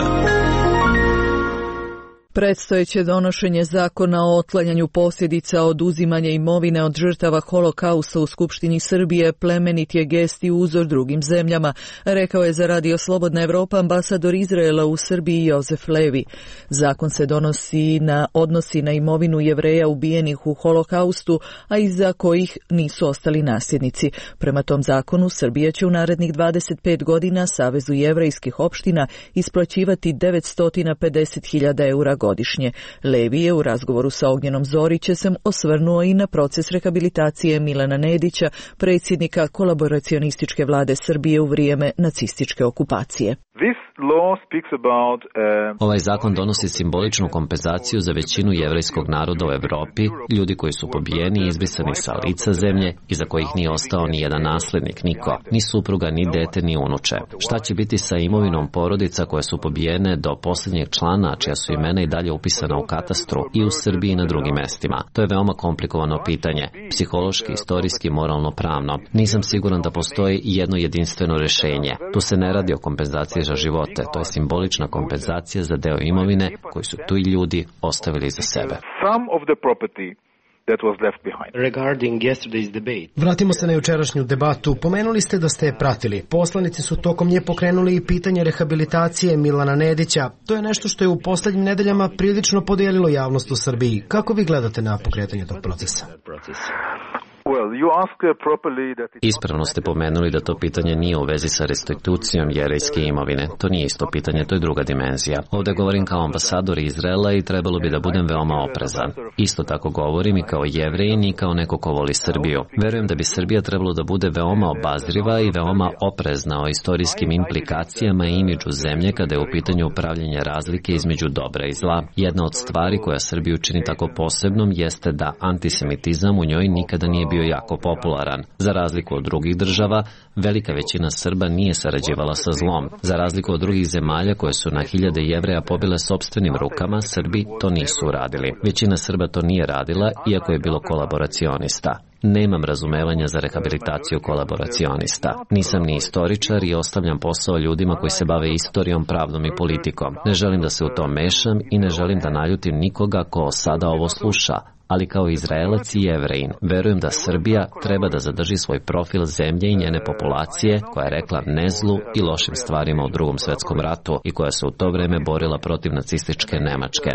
Predstojeće donošenje zakona o otklanjanju posljedica oduzimanja imovine od žrtava Holokausta u Skupštini Srbije plemenit je gest i uzor drugim zemljama, rekao je za Radio Slobodna Evropa ambasador Izraela u Srbiji Jozef Levi. Zakon se donosi na odnosi na imovinu Jevreja ubijenih u Holokaustu, a iza kojih nisu ostali nasljednici. Prema tom zakonu Srbija će u narednih dvadeset pet godina Savezu jevrejskih opština isplaćivati devetsto pedeset hiljada eura godišnje. Levi je u razgovoru sa Ognjenom Zorićem osvrnuo i na proces rehabilitacije Milana Nedića, predsjednika kolaboracionističke vlade Srbije u vrijeme nacističke okupacije. Ovaj zakon donosi simboličnu kompenzaciju za većinu jevrejskog naroda u Evropi, ljudi koji su pobijeni i izbrisani sa lica zemlje i za kojih nije ostao ni jedan naslednik, niko, ni supruga, ni dete, ni unuče. Šta će biti sa imovinom porodica koje su pobijene do posljednjeg člana, čija su imena i dalje upisana u katastru i u Srbiji i na drugim mestima. To je veoma komplikovano pitanje, psihološki, istorijski, moralno, pravno. Nisam siguran da postoji jedno jedinstveno rešenje. Tu se ne radi o kompenzaciji za živote, to je simbolična kompenzacija za deo imovine koji su tu i ljudi ostavili za sebe. That was left behind. Regarding yesterday's debate. Vratimo se na jučerašnju debatu. Pomenuli ste da ste je pratili. Poslanici su tokom nje pokrenuli i pitanje rehabilitacije Milana Nedića. To je nešto što je u poslednjim nedeljama prilično podijelilo javnost u Srbiji. Kako vi gledate na pokretanje tog procesa? Ispravno ste pomenuli da to pitanje nije u vezi sa restitucijom jevrejske imovine. To nije isto pitanje, to je druga dimenzija. Ovde govorim kao ambasador Izraela i trebalo bi da budem veoma oprezan. Isto tako govorim i kao Jevrijin i kao neko ko voli Srbiju. Verujem da bi Srbija trebalo da bude veoma obazriva i veoma oprezna o istorijskim implikacijama i imidžu zemlje kada je u pitanju upravljanje razlike između dobra i zla. Jedna od stvari koja Srbiju čini tako posebnom jeste da antisemitizam u njoj nikada nije bio jako popularan. Za razliku od drugih država, velika većina Srba nije sarađivala sa zlom. Za razliku od drugih zemalja koje su na hiljade Jevreja pobile sopstvenim rukama, Srbi to nisu uradili. Većina Srba to nije radila, iako je bilo kolaboracionista. Nemam razumevanja za rehabilitaciju kolaboracionista. Nisam ni istoričar i ostavljam posao ljudima koji se bave istorijom, pravdom i politikom. Ne želim da se u to mešam i ne želim da naljutim nikoga ko sada ovo sluša. Ali kao Izraelac i Jevrejin, verujem da Srbija treba da zadrži svoj profil zemlje i njene populacije koja je rekla ne zlu i lošim stvarima u Drugom svetskom ratu i koja se u to vreme borila protiv nacističke Nemačke.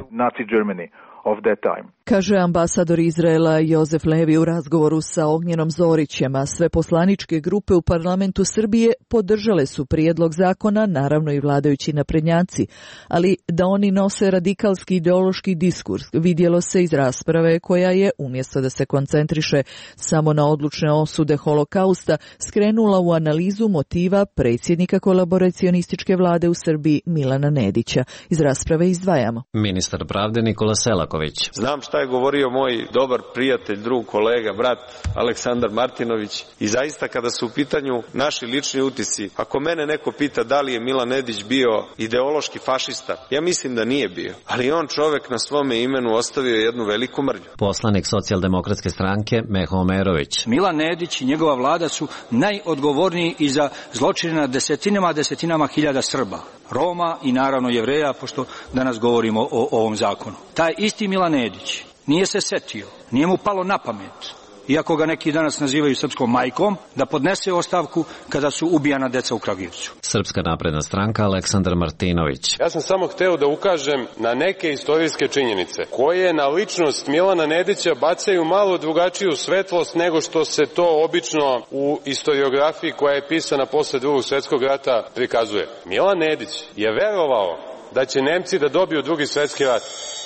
Kaže ambasador Izraela Jozef Levi u razgovoru sa Ognjenom Zorićem, a sve poslaničke grupe u parlamentu Srbije podržale su prijedlog zakona, naravno i vladajući naprednjaci, ali da oni nose radikalski ideološki diskurs vidjelo se iz rasprave koja je, umjesto da se koncentriše samo na odlučne osude holokausta, skrenula u analizu motiva predsjednika kolaboracionističke vlade u Srbiji Milana Nedića. Iz rasprave izdvajamo. Ministar pravde Nikola Selaković. Znam šta je govorio moj dobar prijatelj, drug, kolega, brat Aleksandar Martinović i zaista kada su u pitanju naši lični utisci, ako mene neko pita da li je Milan Nedić bio ideološki fašista, ja mislim da nije bio, ali on čovek na svome imenu ostavio jednu veliku mrlju. Poslanik socijaldemokratske stranke Meho Omerović. Milan Nedić i njegova vlada su najodgovorniji i za zločine na desetinama, desetinama hiljada Srba, Roma i naravno Jevreja, pošto danas govorimo o, o ovom zakonu. Taj isti Milan Nedić nije se setio, nije mu palo na pamet, iako ga neki danas nazivaju srpskom majkom, da podnese ostavku kada su ubijana deca u Kragujevcu. Srpska napredna stranka Aleksandar Martinović. Ja sam samo hteo da ukažem na neke istorijske činjenice koje na ličnost Milana Nedića bacaju malo drugačiju svetlost nego što se to obično u istoriografiji koja je pisana posle Drugog svetskog rata prikazuje. Milan Nedić je verovao da će Nemci da dobiju Drugi svetski rat.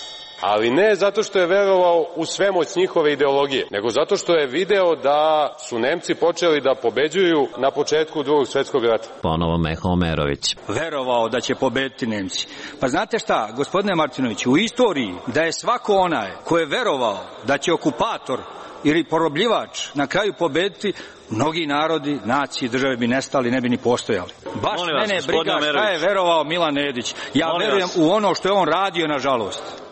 Ali ne zato što je verovao u svemoć njihove ideologije, nego zato što je video da su Nemci počeli da pobeđuju na početku Drugog svetskog rata. Ponovo Meho Omerović. Verovao da će pobediti Nemci. Pa znate šta, gospodine Martinović, u istoriji da je svako onaj ko je verovao da će okupator ili porobljivač na kraju pobediti, mnogi narodi, nacije, države bi nestali, ne bi ni postojali. Baš Molim mene vas, briga šta je verovao Milan Nedić. Ja Molim verujem vas. U ono što je on radio, nažalost.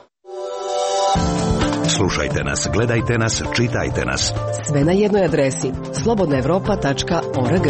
Slušajte nas, gledajte nas, čitajte nas. Sve na jednoj adresi slobodna evropa tačka org.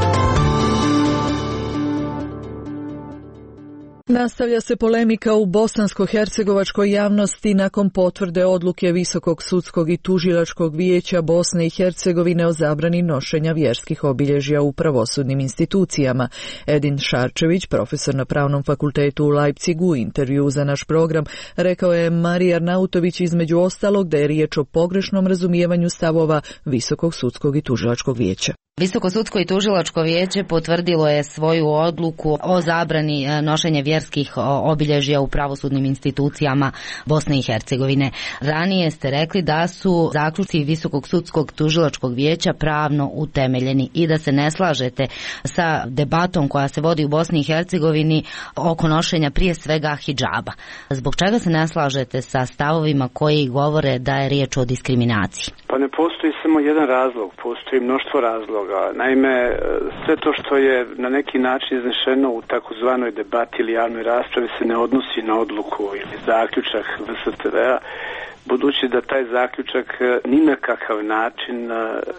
Nastavlja se polemika u bosansko-hercegovačkoj javnosti nakon potvrde odluke Visokog sudskog i tužilačkog vijeća Bosne i Hercegovine o zabrani nošenja vjerskih obilježja u pravosudnim institucijama. Edin Šarčević, profesor na Pravnom fakultetu u Leipzigu, u intervju za naš program, rekao je Marija Arnautović između ostalog da je riječ o pogrešnom razumijevanju stavova Visokog sudskog i tužilačkog vijeća. Visoko sudsko i tužilačko vijeće potvrdilo je svoju odluku o zabrani nošenja vjerskih obilježja u pravosudnim institucijama Bosne i Hercegovine. Ranije ste rekli da su zaključci Visokog sudskog tužilačkog vijeća pravno utemeljeni i da se ne slažete sa debatom koja se vodi u Bosni i Hercegovini oko nošenja prije svega hidžaba. Zbog čega se ne slažete sa stavovima koji govore da je riječ o diskriminaciji? Pa ne postoji samo jedan razlog, postoji mnoštvo razloga. Naime, sve to što je na neki način iznešeno u takozvanoj debati ili javnoj raspravi se ne odnosi na odluku ili zaključak V S T V-a, budući da taj zaključak ni na kakav način,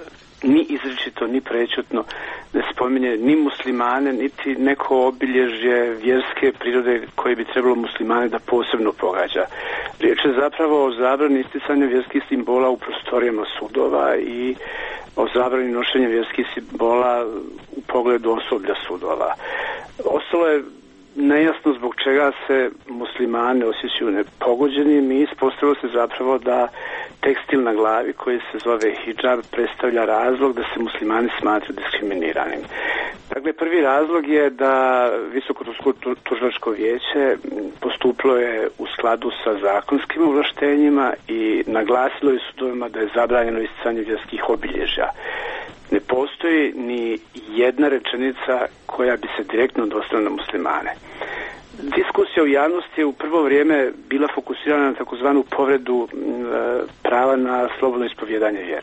ni izričito, ni prečutno ne spominje ni muslimane, niti neko obilježje vjerske prirode koje bi trebalo muslimane da posebno pogađa. Riječ je zapravo o zabrani isticanja vjerskih simbola u prostorijama sudova i o zabrani nošenja vjerskih simbola u pogledu osoblja sudova. Ostalo je nejasno zbog čega se muslimane osjećaju nepogođenim i ispostavilo se zapravo da tekstil na glavi koji se zove hidžab predstavlja razlog da se muslimani smatraju diskriminiranim. Dakle, prvi razlog je da Visoko tužilačko vijeće postupilo je u skladu sa zakonskim ovlaštenjima i naglasilo je sudovima da je zabranjeno isticanje vjerskih obilježja. Ne postoji ni jedna rečenica koja bi se direktno odnosila na muslimane. Diskusija u javnosti je u prvo vrijeme bila fokusirana na takozvanu povredu e, prava na slobodno ispovjedanje vjere.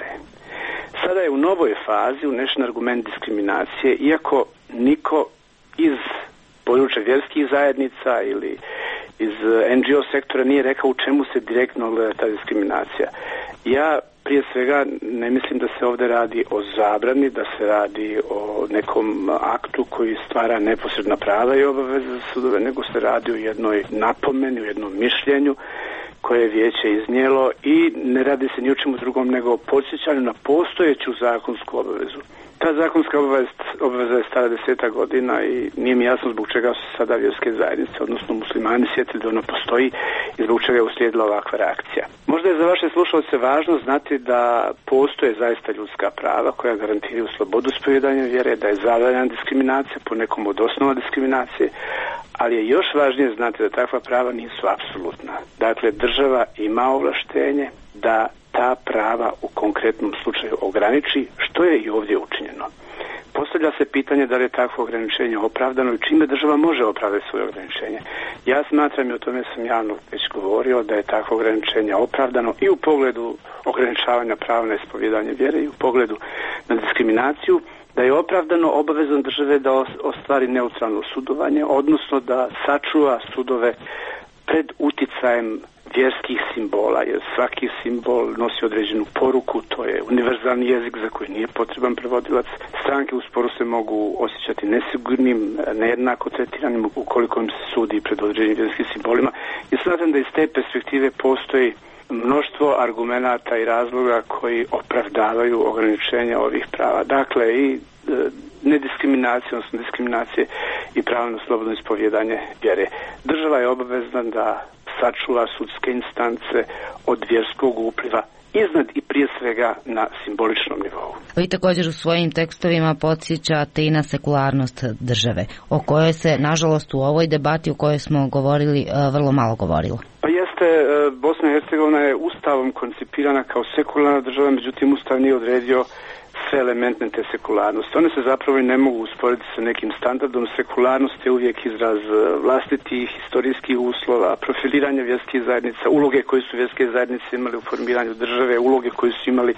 Sada je u novoj fazi unešen argument diskriminacije, iako niko iz područja vjerskih zajednica ili iz N G O sektora nije rekao u čemu se direktno gleda ta diskriminacija. Ja prije svega ne mislim da se ovdje radi o zabrani, da se radi o nekom aktu koji stvara neposredna prava i obaveze za sudove, nego se radi o jednoj napomeni, o jednom mišljenju koje je vijeće iznijelo i ne radi se ni o čemu drugom nego o podsjećanju na postojeću zakonsku obavezu. Ta zakonska obaveza je stara deseta godina i nije mi jasno zbog čega su sada vjerske zajednice, odnosno muslimani, sjetili da ona postoji i zbog čega je uslijedila ovakva reakcija. Možda je za vaše slušalce važno znati da postoje zaista ljudska prava koja garantiraju slobodu ispovjedanja vjere, da je zabranjena diskriminacija po nekom od osnova diskriminacije, ali je još važnije znati da takva prava nisu apsolutna. Dakle, država ima ovlaštenje da ta prava u konkretnom slučaju ograniči, što je i ovdje učinjeno. Postavlja se pitanje da li je takvo ograničenje opravdano i čime država može opravdati svoje ograničenje. Ja smatram, i o tome sam javno već govorio, da je takvo ograničenje opravdano i u pogledu ograničavanja prava na ispovjedanje vjere i u pogledu na diskriminaciju, da je opravdano obavezom države da ostvari neutralno sudovanje, odnosno da sačuva sudove pred uticajem vjerskih simbola, jer svaki simbol nosi određenu poruku, to je univerzalni jezik za koji nije potreban prevodilac. Stranke u sporu se mogu osjećati nesigurnim, nejednako tretiranim ukoliko im se sudi pred određenim vjerskim simbolima. I smatram da iz te perspektive postoji mnoštvo argumenata i razloga koji opravdavaju ograničenja ovih prava. Dakle, i nediskriminacije, odnosno diskriminacije i pravo na slobodno ispovjedanje vjere. Država je obavezna da sačuva sudske instance od vjerskog upliva iznad i prije svega na simboličnom nivou. Vi također u svojim tekstovima podsjećate i na sekularnost države, o kojoj se, nažalost, u ovoj debati o kojoj smo govorili, vrlo malo govorilo. Pa jeste, Bosna i Hercegovina je ustavom koncipirana kao sekularna država, međutim ustav nije odredio sve elemente te sekularnosti. One se zapravo i ne mogu usporediti sa nekim standardom. Sekularnost je uvijek izraz vlastitih historijskih uslova, profiliranja vjerskih zajednica, uloge koje su vjerske zajednice imali u formiranju države, uloge koje su imali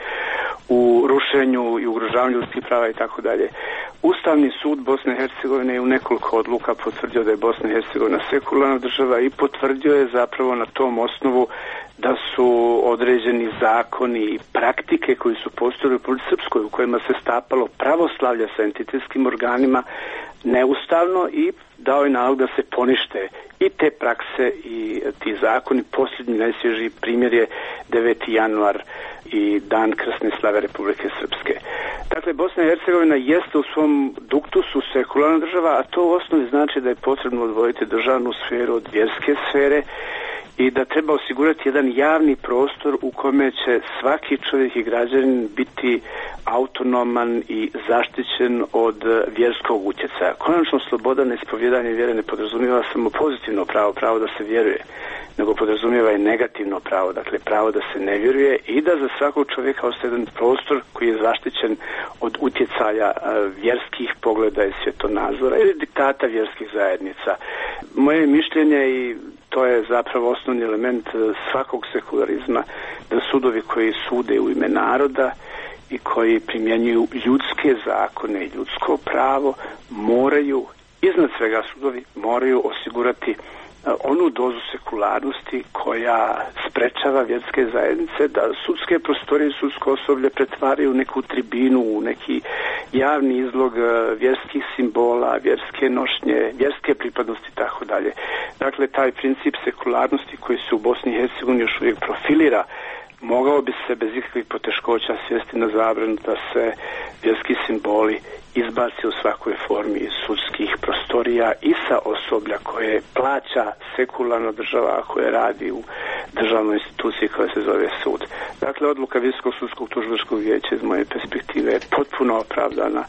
u rušenju i ugrožavanju ljudskih prava i tako dalje. Ustavni sud Bosne i Hercegovine je u nekoliko odluka potvrdio da je Bosna i Hercegovina sekularna država i potvrdio je zapravo na tom osnovu da su određeni zakoni i praktike koji su postojali u Republici Srpskoj, u kojima se stapalo pravoslavlje sa entitetskim organima, neustavno, i dao je nalog da se ponište i te prakse i ti zakoni. Posljednji najsvježiji primjer je deveti januar i dan krsne slave Republike Srpske. Dakle, Bosna i Hercegovina jeste u svom duktusu sekularna država, a to u osnovi znači da je potrebno odvojiti državnu sferu od vjerske sfere i da treba osigurati jedan javni prostor u kome će svaki čovjek i građanin biti autonoman i zaštićen od vjerskog utjecaja. Konačno, sloboda na ispovjedanje vjere ne podrazumijeva samo pozitivno pravo, pravo da se vjeruje, nego podrazumijeva i negativno pravo, dakle pravo da se ne vjeruje i da za svakog čovjeka ostaje jedan prostor koji je zaštićen od utjecaja vjerskih pogleda i svjetonazora ili diktata vjerskih zajednica. Moje mišljenje, i to je zapravo osnovni element svakog sekularizma, da sudovi koji sude u ime naroda i koji primjenjuju ljudske zakone i ljudsko pravo moraju, iznad svega sudovi, moraju osigurati onu dozu sekularnosti koja sprečava vjerske zajednice da sudske prostorije i sudsko osoblje pretvaraju u neku tribinu, u neki javni izlog vjerskih simbola, vjerske nošnje, vjerske pripadnosti i tako dalje. Dakle, taj princip sekularnosti koji se u Bosni i Hercegovini još uvijek profilira, mogao bi se bez ikakvih poteškoća svesti na zabranu da se vjerski simboli izbaci u svakoj formi iz sudskih prostorija i sa osoblja koje plaća sekularna država, koje radi u državnoj instituciji koja se zove sud. Dakle, odluka Visokog sudskog tužilačkog vijeća iz moje perspektive je potpuno opravdana.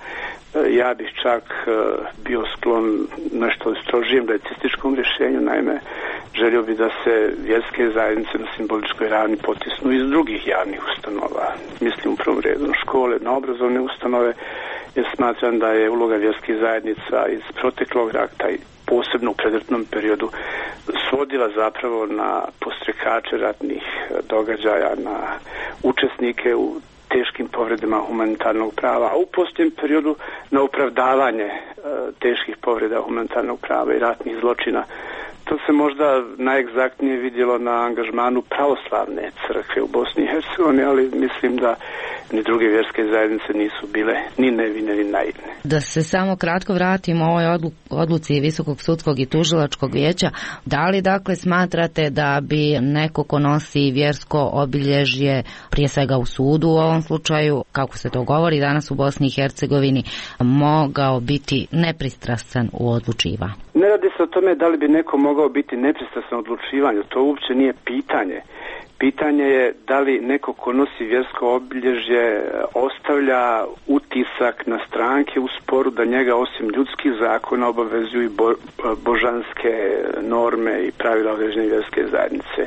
Ja bih čak bio sklon nešto strožijem laističkom rješenju, naime želio bi da se vjerske zajednice na simboličkoj ravni potisnu iz drugih javnih ustanova. Mislim u prvom redu na škole, na obrazovne ustanove, jer smatram da je uloga vjerskih zajednica iz proteklog rata i posebno u predratnom periodu svodila zapravo na postrekače ratnih događaja, na učesnike u teškim povredama humanitarnog prava, a u posljednjem periodu na opravdavanje e, teških povreda humanitarnog prava i ratnih zločina. To se možda najegzaktnije vidjelo na angažmanu pravoslavne crkve u Bosni i Hercegovini, ali mislim da ni druge vjerske zajednice nisu bile ni nevine ni naivne. Da se samo kratko vratimo o ovoj odluci Visokog sudskog i tužilačkog vijeća, da li dakle smatrate da bi neko ko nosi vjersko obilježje, prije svega u sudu u ovom slučaju, kako se to govori danas u Bosni i Hercegovini, mogao biti nepristrasan u odlučivanju? Ne radi se o tome da li bi neko mogao biti nepristrasan u odlučivanju, to uopće nije pitanje. Pitanje je da li neko ko nosi vjersko obilježje ostavlja utisak na stranke u sporu da njega osim ljudskih zakona obavezuju i bo, božanske norme i pravila određene vjerske zajednice. E,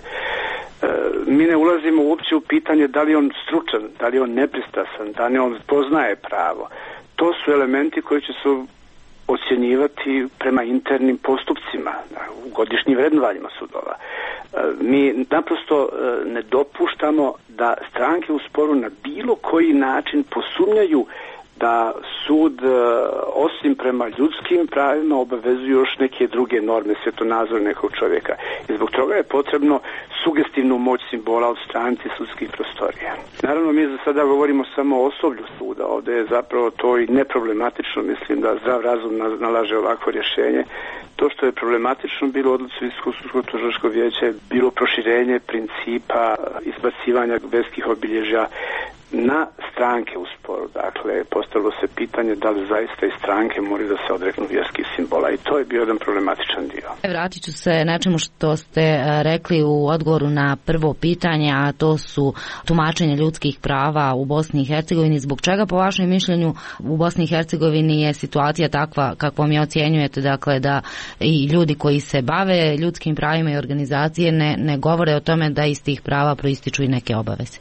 mi ne ulazimo uopće u pitanje da li je on stručan, da li je on nepristrasan, da li on poznaje pravo. To su elementi koji će se ocjenjivati prema internim postupcima, u godišnjim vrednovanjima sudova. Mi naprosto ne dopuštamo da stranke u sporu na bilo koji način posumnjaju da sud osim prema ljudskim pravima obavezuju još neke druge norme, svjetonazor nekog čovjeka. I zbog toga je potrebno sugestivnu moć simbola odstraniti sudskih prostorija. Naravno, mi za sada govorimo samo o osoblju suda. Ovdje je zapravo to i neproblematično. Mislim da zdrav razum nalaže ovakvo rješenje. To što je problematično bilo u odluci Visokog sudskog tužilačkog vijeća je bilo proširenje principa izbacivanja vjerskih obilježja na stranke u sporu. Dakle, postavilo se pitanje da li zaista i stranke moraju da se odreknu vjerskih simbola i to je bio jedan problematičan dio. Vratit ću se nečemu što ste rekli u odgovoru na prvo pitanje, a to su tumačenje ljudskih prava u Bosni i Hercegovini. Zbog čega po vašem mišljenju u Bosni i Hercegovini je situacija takva kakvom je ocjenjujete, dakle da i ljudi koji se bave ljudskim pravima i organizacije ne, ne govore o tome da iz tih prava proističu i neke obaveze?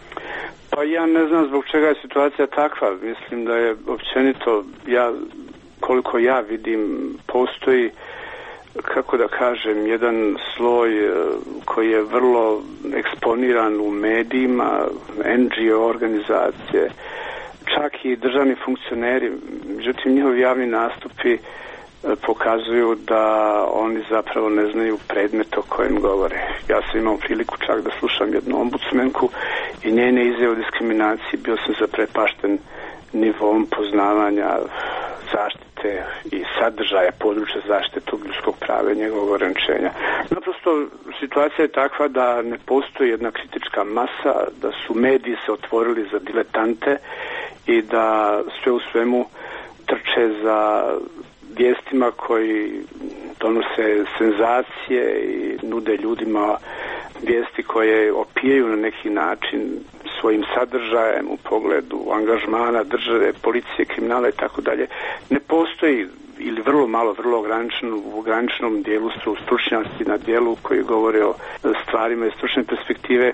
Pa ja ne znam zbog čega je situacija takva. Mislim da je općenito, ja, koliko ja vidim, postoji, kako da kažem, jedan sloj koji je vrlo eksponiran u medijima, en dži o organizacije, čak i državni funkcioneri. Međutim, njihovi javni nastupi pokazuju da oni zapravo ne znaju predmet o kojem govore. Ja sam imao priliku čak da slušam jednu ombudsmenku i njene izjave o diskriminaciji, bio sam zaprepašten nivom poznavanja zaštite i sadržaja područja zaštite tog ljudskog prava i njegovog ograničenja. Naprosto situacija je takva da ne postoji jedna kritička masa, da su mediji se otvorili za diletante i da sve u svemu trče za vijestima koji donose senzacije i nude ljudima vijesti koje opijaju na neki način svojim sadržajem u pogledu angažmana države, policije, kriminala i tako dalje. Ne postoji ili vrlo malo, vrlo ograničeno u ograničenom dijelu stručnjaci na dijelu koji govore o stvarima iz stručne perspektive.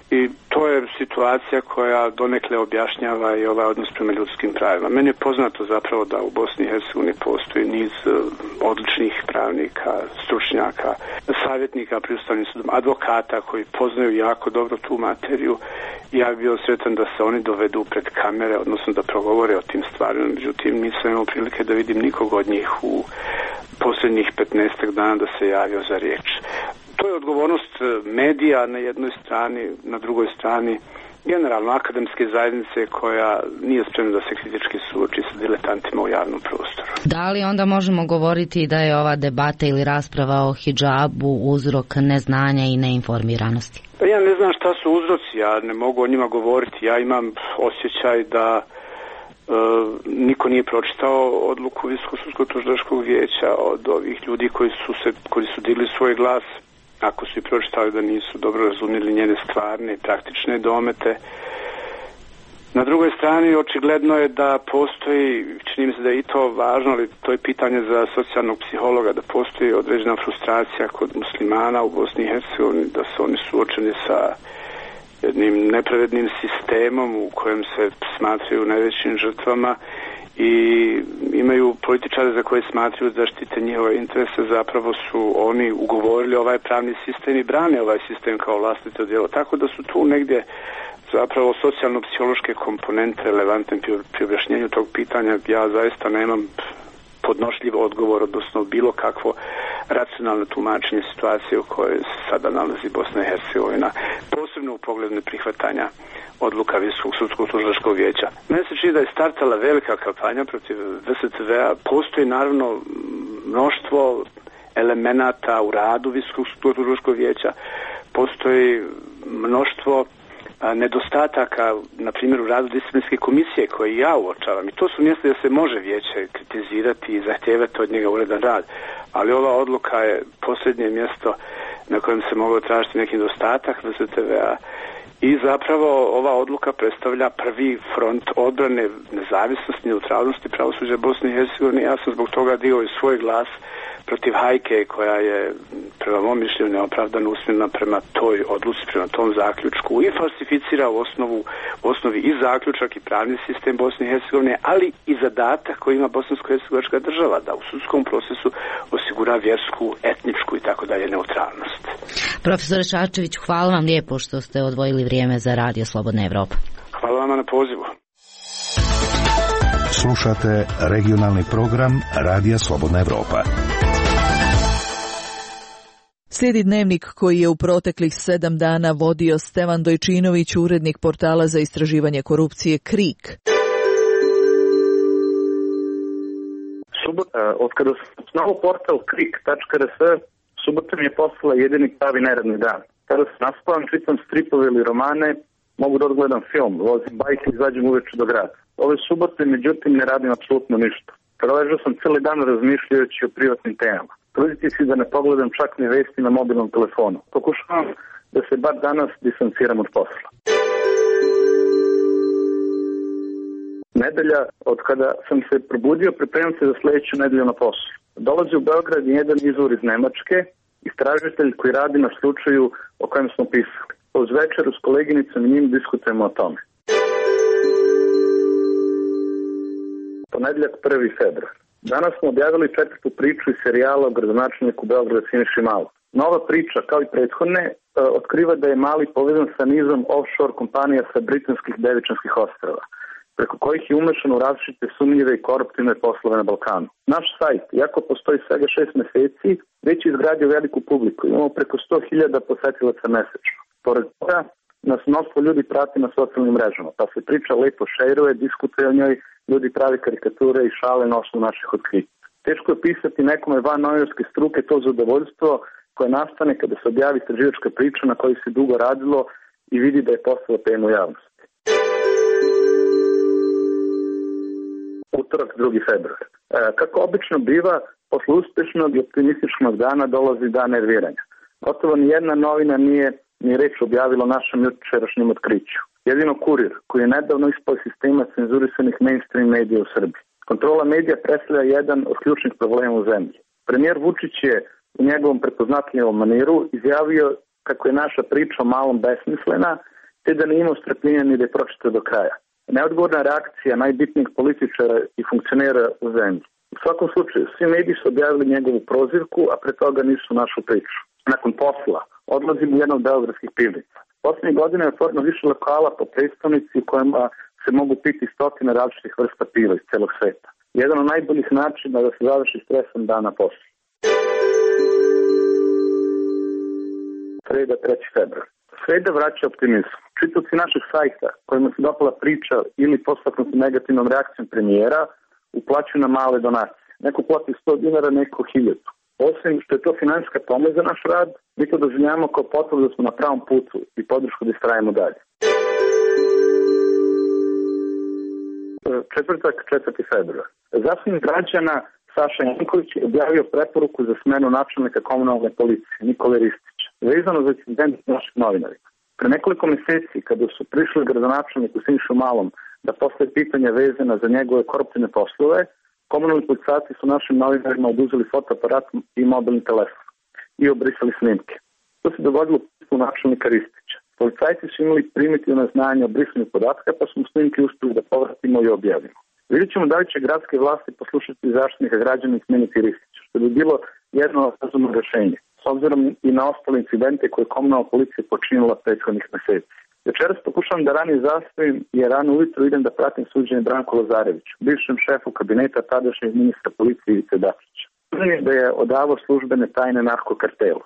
I to je situacija koja donekle objašnjava i ovaj odnos prema ljudskim pravima. Meni je poznato zapravo da u Bosni i Hercegovini postoji niz odličnih pravnika, stručnjaka, savjetnika pri Ustavnim sudom, advokata koji poznaju jako dobro tu materiju. Ja bih bio sretan da se oni dovedu pred kamere, odnosno da progovore o tim stvarima. Međutim, nisam imao prilike da vidim nikog od njih u posljednjih petnaestak dana da se javio za riječ. To je odgovornost medija na jednoj strani, na drugoj strani generalno akademske zajednice koja nije spremna da se kritički suoči sa diletantima u javnom prostoru. Da li onda možemo govoriti da je ova debata ili rasprava o hidžabu uzrok neznanja i neinformiranosti? Pa ja ne znam šta su uzroci, ja ne mogu o njima govoriti. Ja imam osjećaj da e, niko nije pročitao odluku Visokog sudskog tužilačkog vijeća od ovih ljudi koji su se koji su digli svoj glas. Ako su i pročitali da nisu dobro razumjeli njene stvarne i praktične domete. Na drugoj strani očigledno je da postoji, čini mi se da je i to važno, ali to je pitanje za socijalnog psihologa, da postoji određena frustracija kod muslimana u Bosni i Hercegovini, da su oni suočeni sa jednim nepravednim sistemom u kojem se smatraju najvećim žrtvama i imaju političare za koje smatraju da štite njihove interese, zapravo su oni ugovorili ovaj pravni sistem i brane ovaj sistem kao vlastito djelo. Tako da su tu negdje zapravo socijalno-psihološke komponente relevantne pri objašnjenju tog pitanja. Ja zaista nemam podnošljiv odgovor, odnosno bilo kakvo racionalno tumačenje situacije u kojoj se sada nalazi Bosna i Hercegovina, posebno u pogledu neprihvatanja odluka Visokog sudskog tužilačkog vijeća. Mene se čini da je startala velika kampanja protiv V S C V-a. Postoji naravno mnoštvo elemenata u radu Visokog sudskog tužilačkog vijeća. Postoji mnoštvo nedostataka, na primjer u radu disciplinske komisije koje ja uočavam. I to su mjesta gdje se može vijeće kritizirati i zahtijevati od njega uredan rad. Ali ova odluka je posljednje mjesto na kojem se moglo tražiti neki nedostatak V S C V-a. I zapravo ova odluka predstavlja prvi front odbrane nezavisnosti, neutralnosti pravosuđa Bosne i Hercegovine. Ja sam zbog toga digao i svoj glas protiv hajke koja je prema mom mišljenju neopravdano usmjerena prema toj odluci, prema tom zaključku i falsificira u osnovu, u osnovi i zaključak i pravni sistem Bosne i Hercegovine, ali i zadatak koji ima bosansko-hercegovačka država da u sudskom procesu osigura vjersku, etničku i tako dalje neutralnost. Profesore Šarčević, hvala vam lijepo što ste odvojili vrijeme za Radio Slobodna Evropa. Hvala vam na pozivu. Slušate regionalni program Radija Slobodna Evropa. Slijedi dnevnik koji je u proteklih sedam dana vodio Stevan Dojčinović, urednik portala za istraživanje korupcije KRIK. Subot, od kada sam osnovao portal krik tačka r s, subota mi je postala jedini pravi neradni dan. Kada se naspavam, čitam stripove ili romane, mogu da odgledam film, vozim bajke i izađem uveče do grada. Ove subote, međutim, ne radim apsolutno ništa. Preležao sam cijeli dan razmišljajući o privatnim temama. Truditi si da ne pogledam čak ni vesti na mobilnom telefonu. Pokušavam da se bar danas distanciram od posla. Nedelja, od kada sam se probudio, pripremam se za sljedeću nedelju na poslu. Dolazi u Beograd jedan izvor iz Nemačke, istražitelj koji radi na slučaju o kojem smo pisali. Uz večeru s koleginicom i njim diskutujemo o tome. Ponedjeljak prvi februar. Danas smo objavili četvrtu priču iz serijala o gradonačelniku Beograda Siniši Malog. Nova priča, kao i prethodne, otkriva da je Mali povezan sa nizom offshore kompanija sa britanskih Devičanskih ostrava, preko kojih je umešan u različite sumnjive i koruptivne poslove na Balkanu. Naš sajt, iako postoji svega šest meseci, već je izgradio veliku publiku. Imamo preko sto hiljada posetilaca mesečno. Pored toga, nas mnoštvo ljudi prati na socijalnim mrežama, pa se priča lepo šejruje, diskutuje o njoj, ljudi pravi karikature i šale na osnovu naših otkrića. Teško je pisati nekome van novinarske struke to zadovoljstvo koje nastane kada se objavi istraživačka priča na kojoj se dugo radilo i vidi da je postala tema u javnosti. Utorak, drugi februar. E, kako obično biva, posle uspešnog i optimističnog dana dolazi dan nerviranja. Gotovo ni jedna novina nije ni reč objavila našem jučerašnjem otkriću. Jedino Kurir, koji je nedavno ispao sistema cenzurisanih mainstream medija u Srbiji. Kontrola medija predstavlja jedan od ključnih problema u zemlji. Premijer Vučić je u njegovom prepoznatljivom maniru izjavio kako je naša priča o Malom besmislena, te da nije imao strpljenja ni da je pročitao do kraja. Neodgovorna reakcija najbitnijih političara i funkcionera u zemlji. U svakom slučaju, svi mediji su objavili njegovu prozivku, a pre toga nisu našu priču. Nakon posla odlazim u jednu od beogradskih pivnica. Poslednjih godina je otvoreno više lokala po prestonici u kojima se mogu piti stotine različitih vrsta piva iz celog sveta. Jedan od najboljih načina da se završi stresan dana posla. Sreda, treći februar. Sreda vraća optimizam. Čitavci našeg sajta kojima se dopala priča ili postaknuti negativnom reakcijom premijera uplaćuju na male donacije. Neko plati sto dinara, neko hiljadu. Osim što je to finansijska pomoć za naš rad, mi to doživljamo kao potvrdu da smo na pravom putu i podršku da istrajemo dalje. Četvrtak, četvrti februar. Zastupnik građana Saša Janković je objavio preporuku za smenu načelnika komunalne policije Nikole Ristića, vezano za incident naših novinarima. Pre nekoliko meseci, kada su prišli gradonačelniku Sinišu Malom da postave pitanja vezana za njegove koruptivne poslove, komunalni policajci su našim novinarima oduzeli fotoaparat i mobilni telefon i obrisali snimke. To se dogodilo u načelnika Ristića. Policajci su imali primitivno znanje o brisanju podatka, pa smo snimke uspeli da povratimo i objavimo. Vidjet ćemo da li će gradske vlasti poslušati zaštitnika građana i smeniti Ristića, što bi bilo jedno razumno rešenje, s obzirom i na ostale incidente koje je komunalna policija počinila prethodnih meseci. Večeras pokušavam da ranije zastavim, jer rano ujutro idem da pratim suđenje Branku Lazareviću, bivšem šefu kabineta tadašnjeg ministra policije Ivice Dačića. Suđen je da je odavao službene tajne narkokartelu.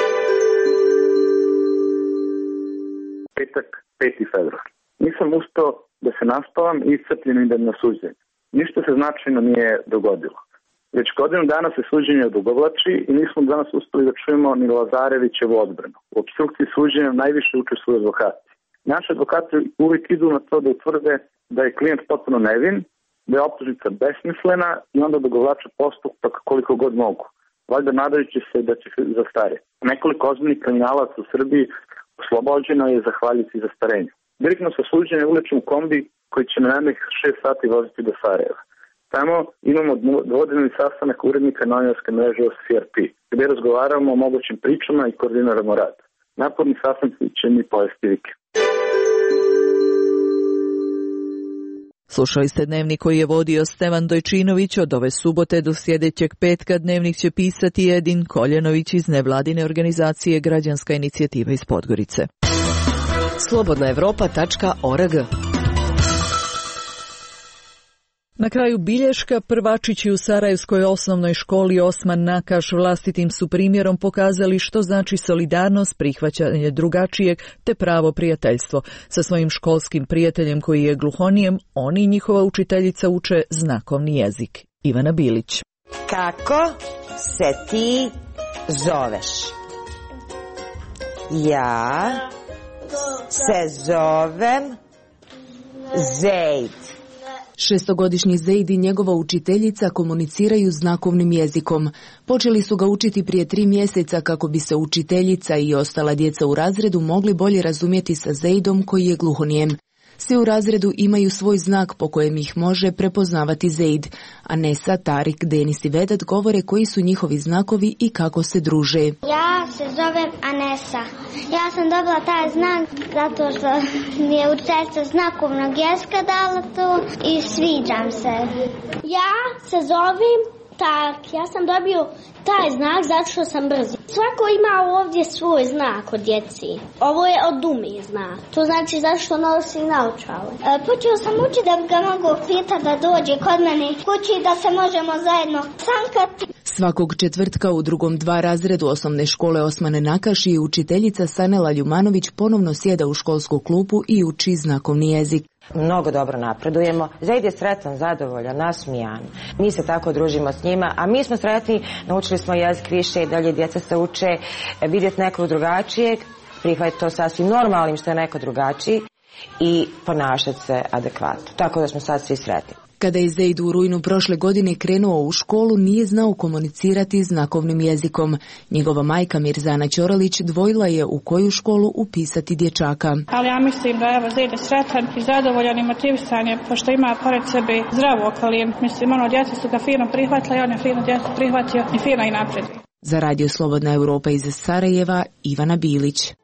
Petak, peti februar. Nisam ustao da se naspavam i iscrpljen idem na suđenje. Ništa se značajno nije dogodilo. Već godinu dana se suđenje odugovlači i nismo danas uspeli da čujemo ni Lazarevićevu odbranu. U opstrukciji suđenja najviše učestvuju advokati. Naši advokati uvijek idu na to da utvrde da je klijent potpuno nevin, da je optužnica besmislena i onda dogovlače postupak koliko god mogu. Valjda nadajući se da će se zastarjeti. Nekoliko ozbiljnih kriminalaca u Srbiji oslobođeno je zahvaljujući zastarenju. Direktno sa suđenja ulećem u kombi koji će na narednih šest sati voziti do Sarajeva. Tamo imamo dvodnevni sastanak urednika novinarske mreže O C R P, gde razgovaramo o mogućim pričama i koordiniramo rad. Naporni sastanci će mi pojesti vikend. Slušali ste dnevnik koji je vodio Stevan Dojčinović. Od ove subote do sljedećeg petka dnevnik će pisati Edin Koljenović iz nevladine organizacije Građanska inicijativa iz Podgorice. slobodna evropa tačka org. Na kraju bilješka, prvačići u Sarajevskoj osnovnoj školi Osman Nakaš vlastitim su primjerom pokazali što znači solidarnost, prihvaćanje drugačijeg te pravo prijateljstvo. Sa svojim školskim prijateljem koji je gluhonijem, oni i njihova učiteljica uče znakovni jezik. Ivana Bilić. Kako se ti zoveš? Ja se zovem Zejd. Šestogodišnji Zejd i njegova učiteljica komuniciraju znakovnim jezikom. Počeli su ga učiti prije tri mjeseca kako bi se učiteljica i ostala djeca u razredu mogli bolje razumjeti sa Zejdom koji je gluhonijem. Svi u razredu imaju svoj znak po kojem ih može prepoznavati Zejd. Anesa, Tarik, Denis i Vedat govore koji su njihovi znakovi i kako se druže. Ja se zovem Anesa. Ja sam dobila taj znak zato što mi je učiteljica znakovnog jezika dala to i sviđam se. Ja se zovem Tak. Ja sam dobio taj znak zato što sam brzi. Svako ima ovdje svoj znak od djeci. Ovo je od Dumi znak. To znači zato što nosi naočale. E, počeo sam učiti da bi ga mogu pitati da dođe kod mene kući da se možemo zajedno sankati. Svakog četvrtka u drugom dva razredu osnovne škole Osmane Nakaš i učiteljica Sanela Ljumanović ponovno sjeda u školsku klupu i uči znakovni jezik. Mnogo dobro napredujemo. Zejd je sretan, zadovoljan, nasmijan. Mi se tako družimo s njima, a mi smo sretni, naučili smo jezik više i dalje djeca se uče vidjeti nekog drugačijeg, prihvatiti to sasvim normalnim što je neko drugačiji i ponašati se adekvatno. Tako da smo sad svi sretni. Kada je Zejd u rujnu prošle godine krenuo u školu, nije znao komunicirati znakovnim jezikom. Njegova majka Mirzana Ćoralić dvojila je u koju školu upisati dječaka. Ali ja mislim da evo Zejd je sretan i zadovoljan i motivisan je, pošto ima pored sebe zdravu okolinu. Mislim, ono, djeca su ga fino prihvatila i on je fino djecu prihvatio i fino i napred. Za Radio Slobodna Europa iz Sarajeva, Ivana Bilić.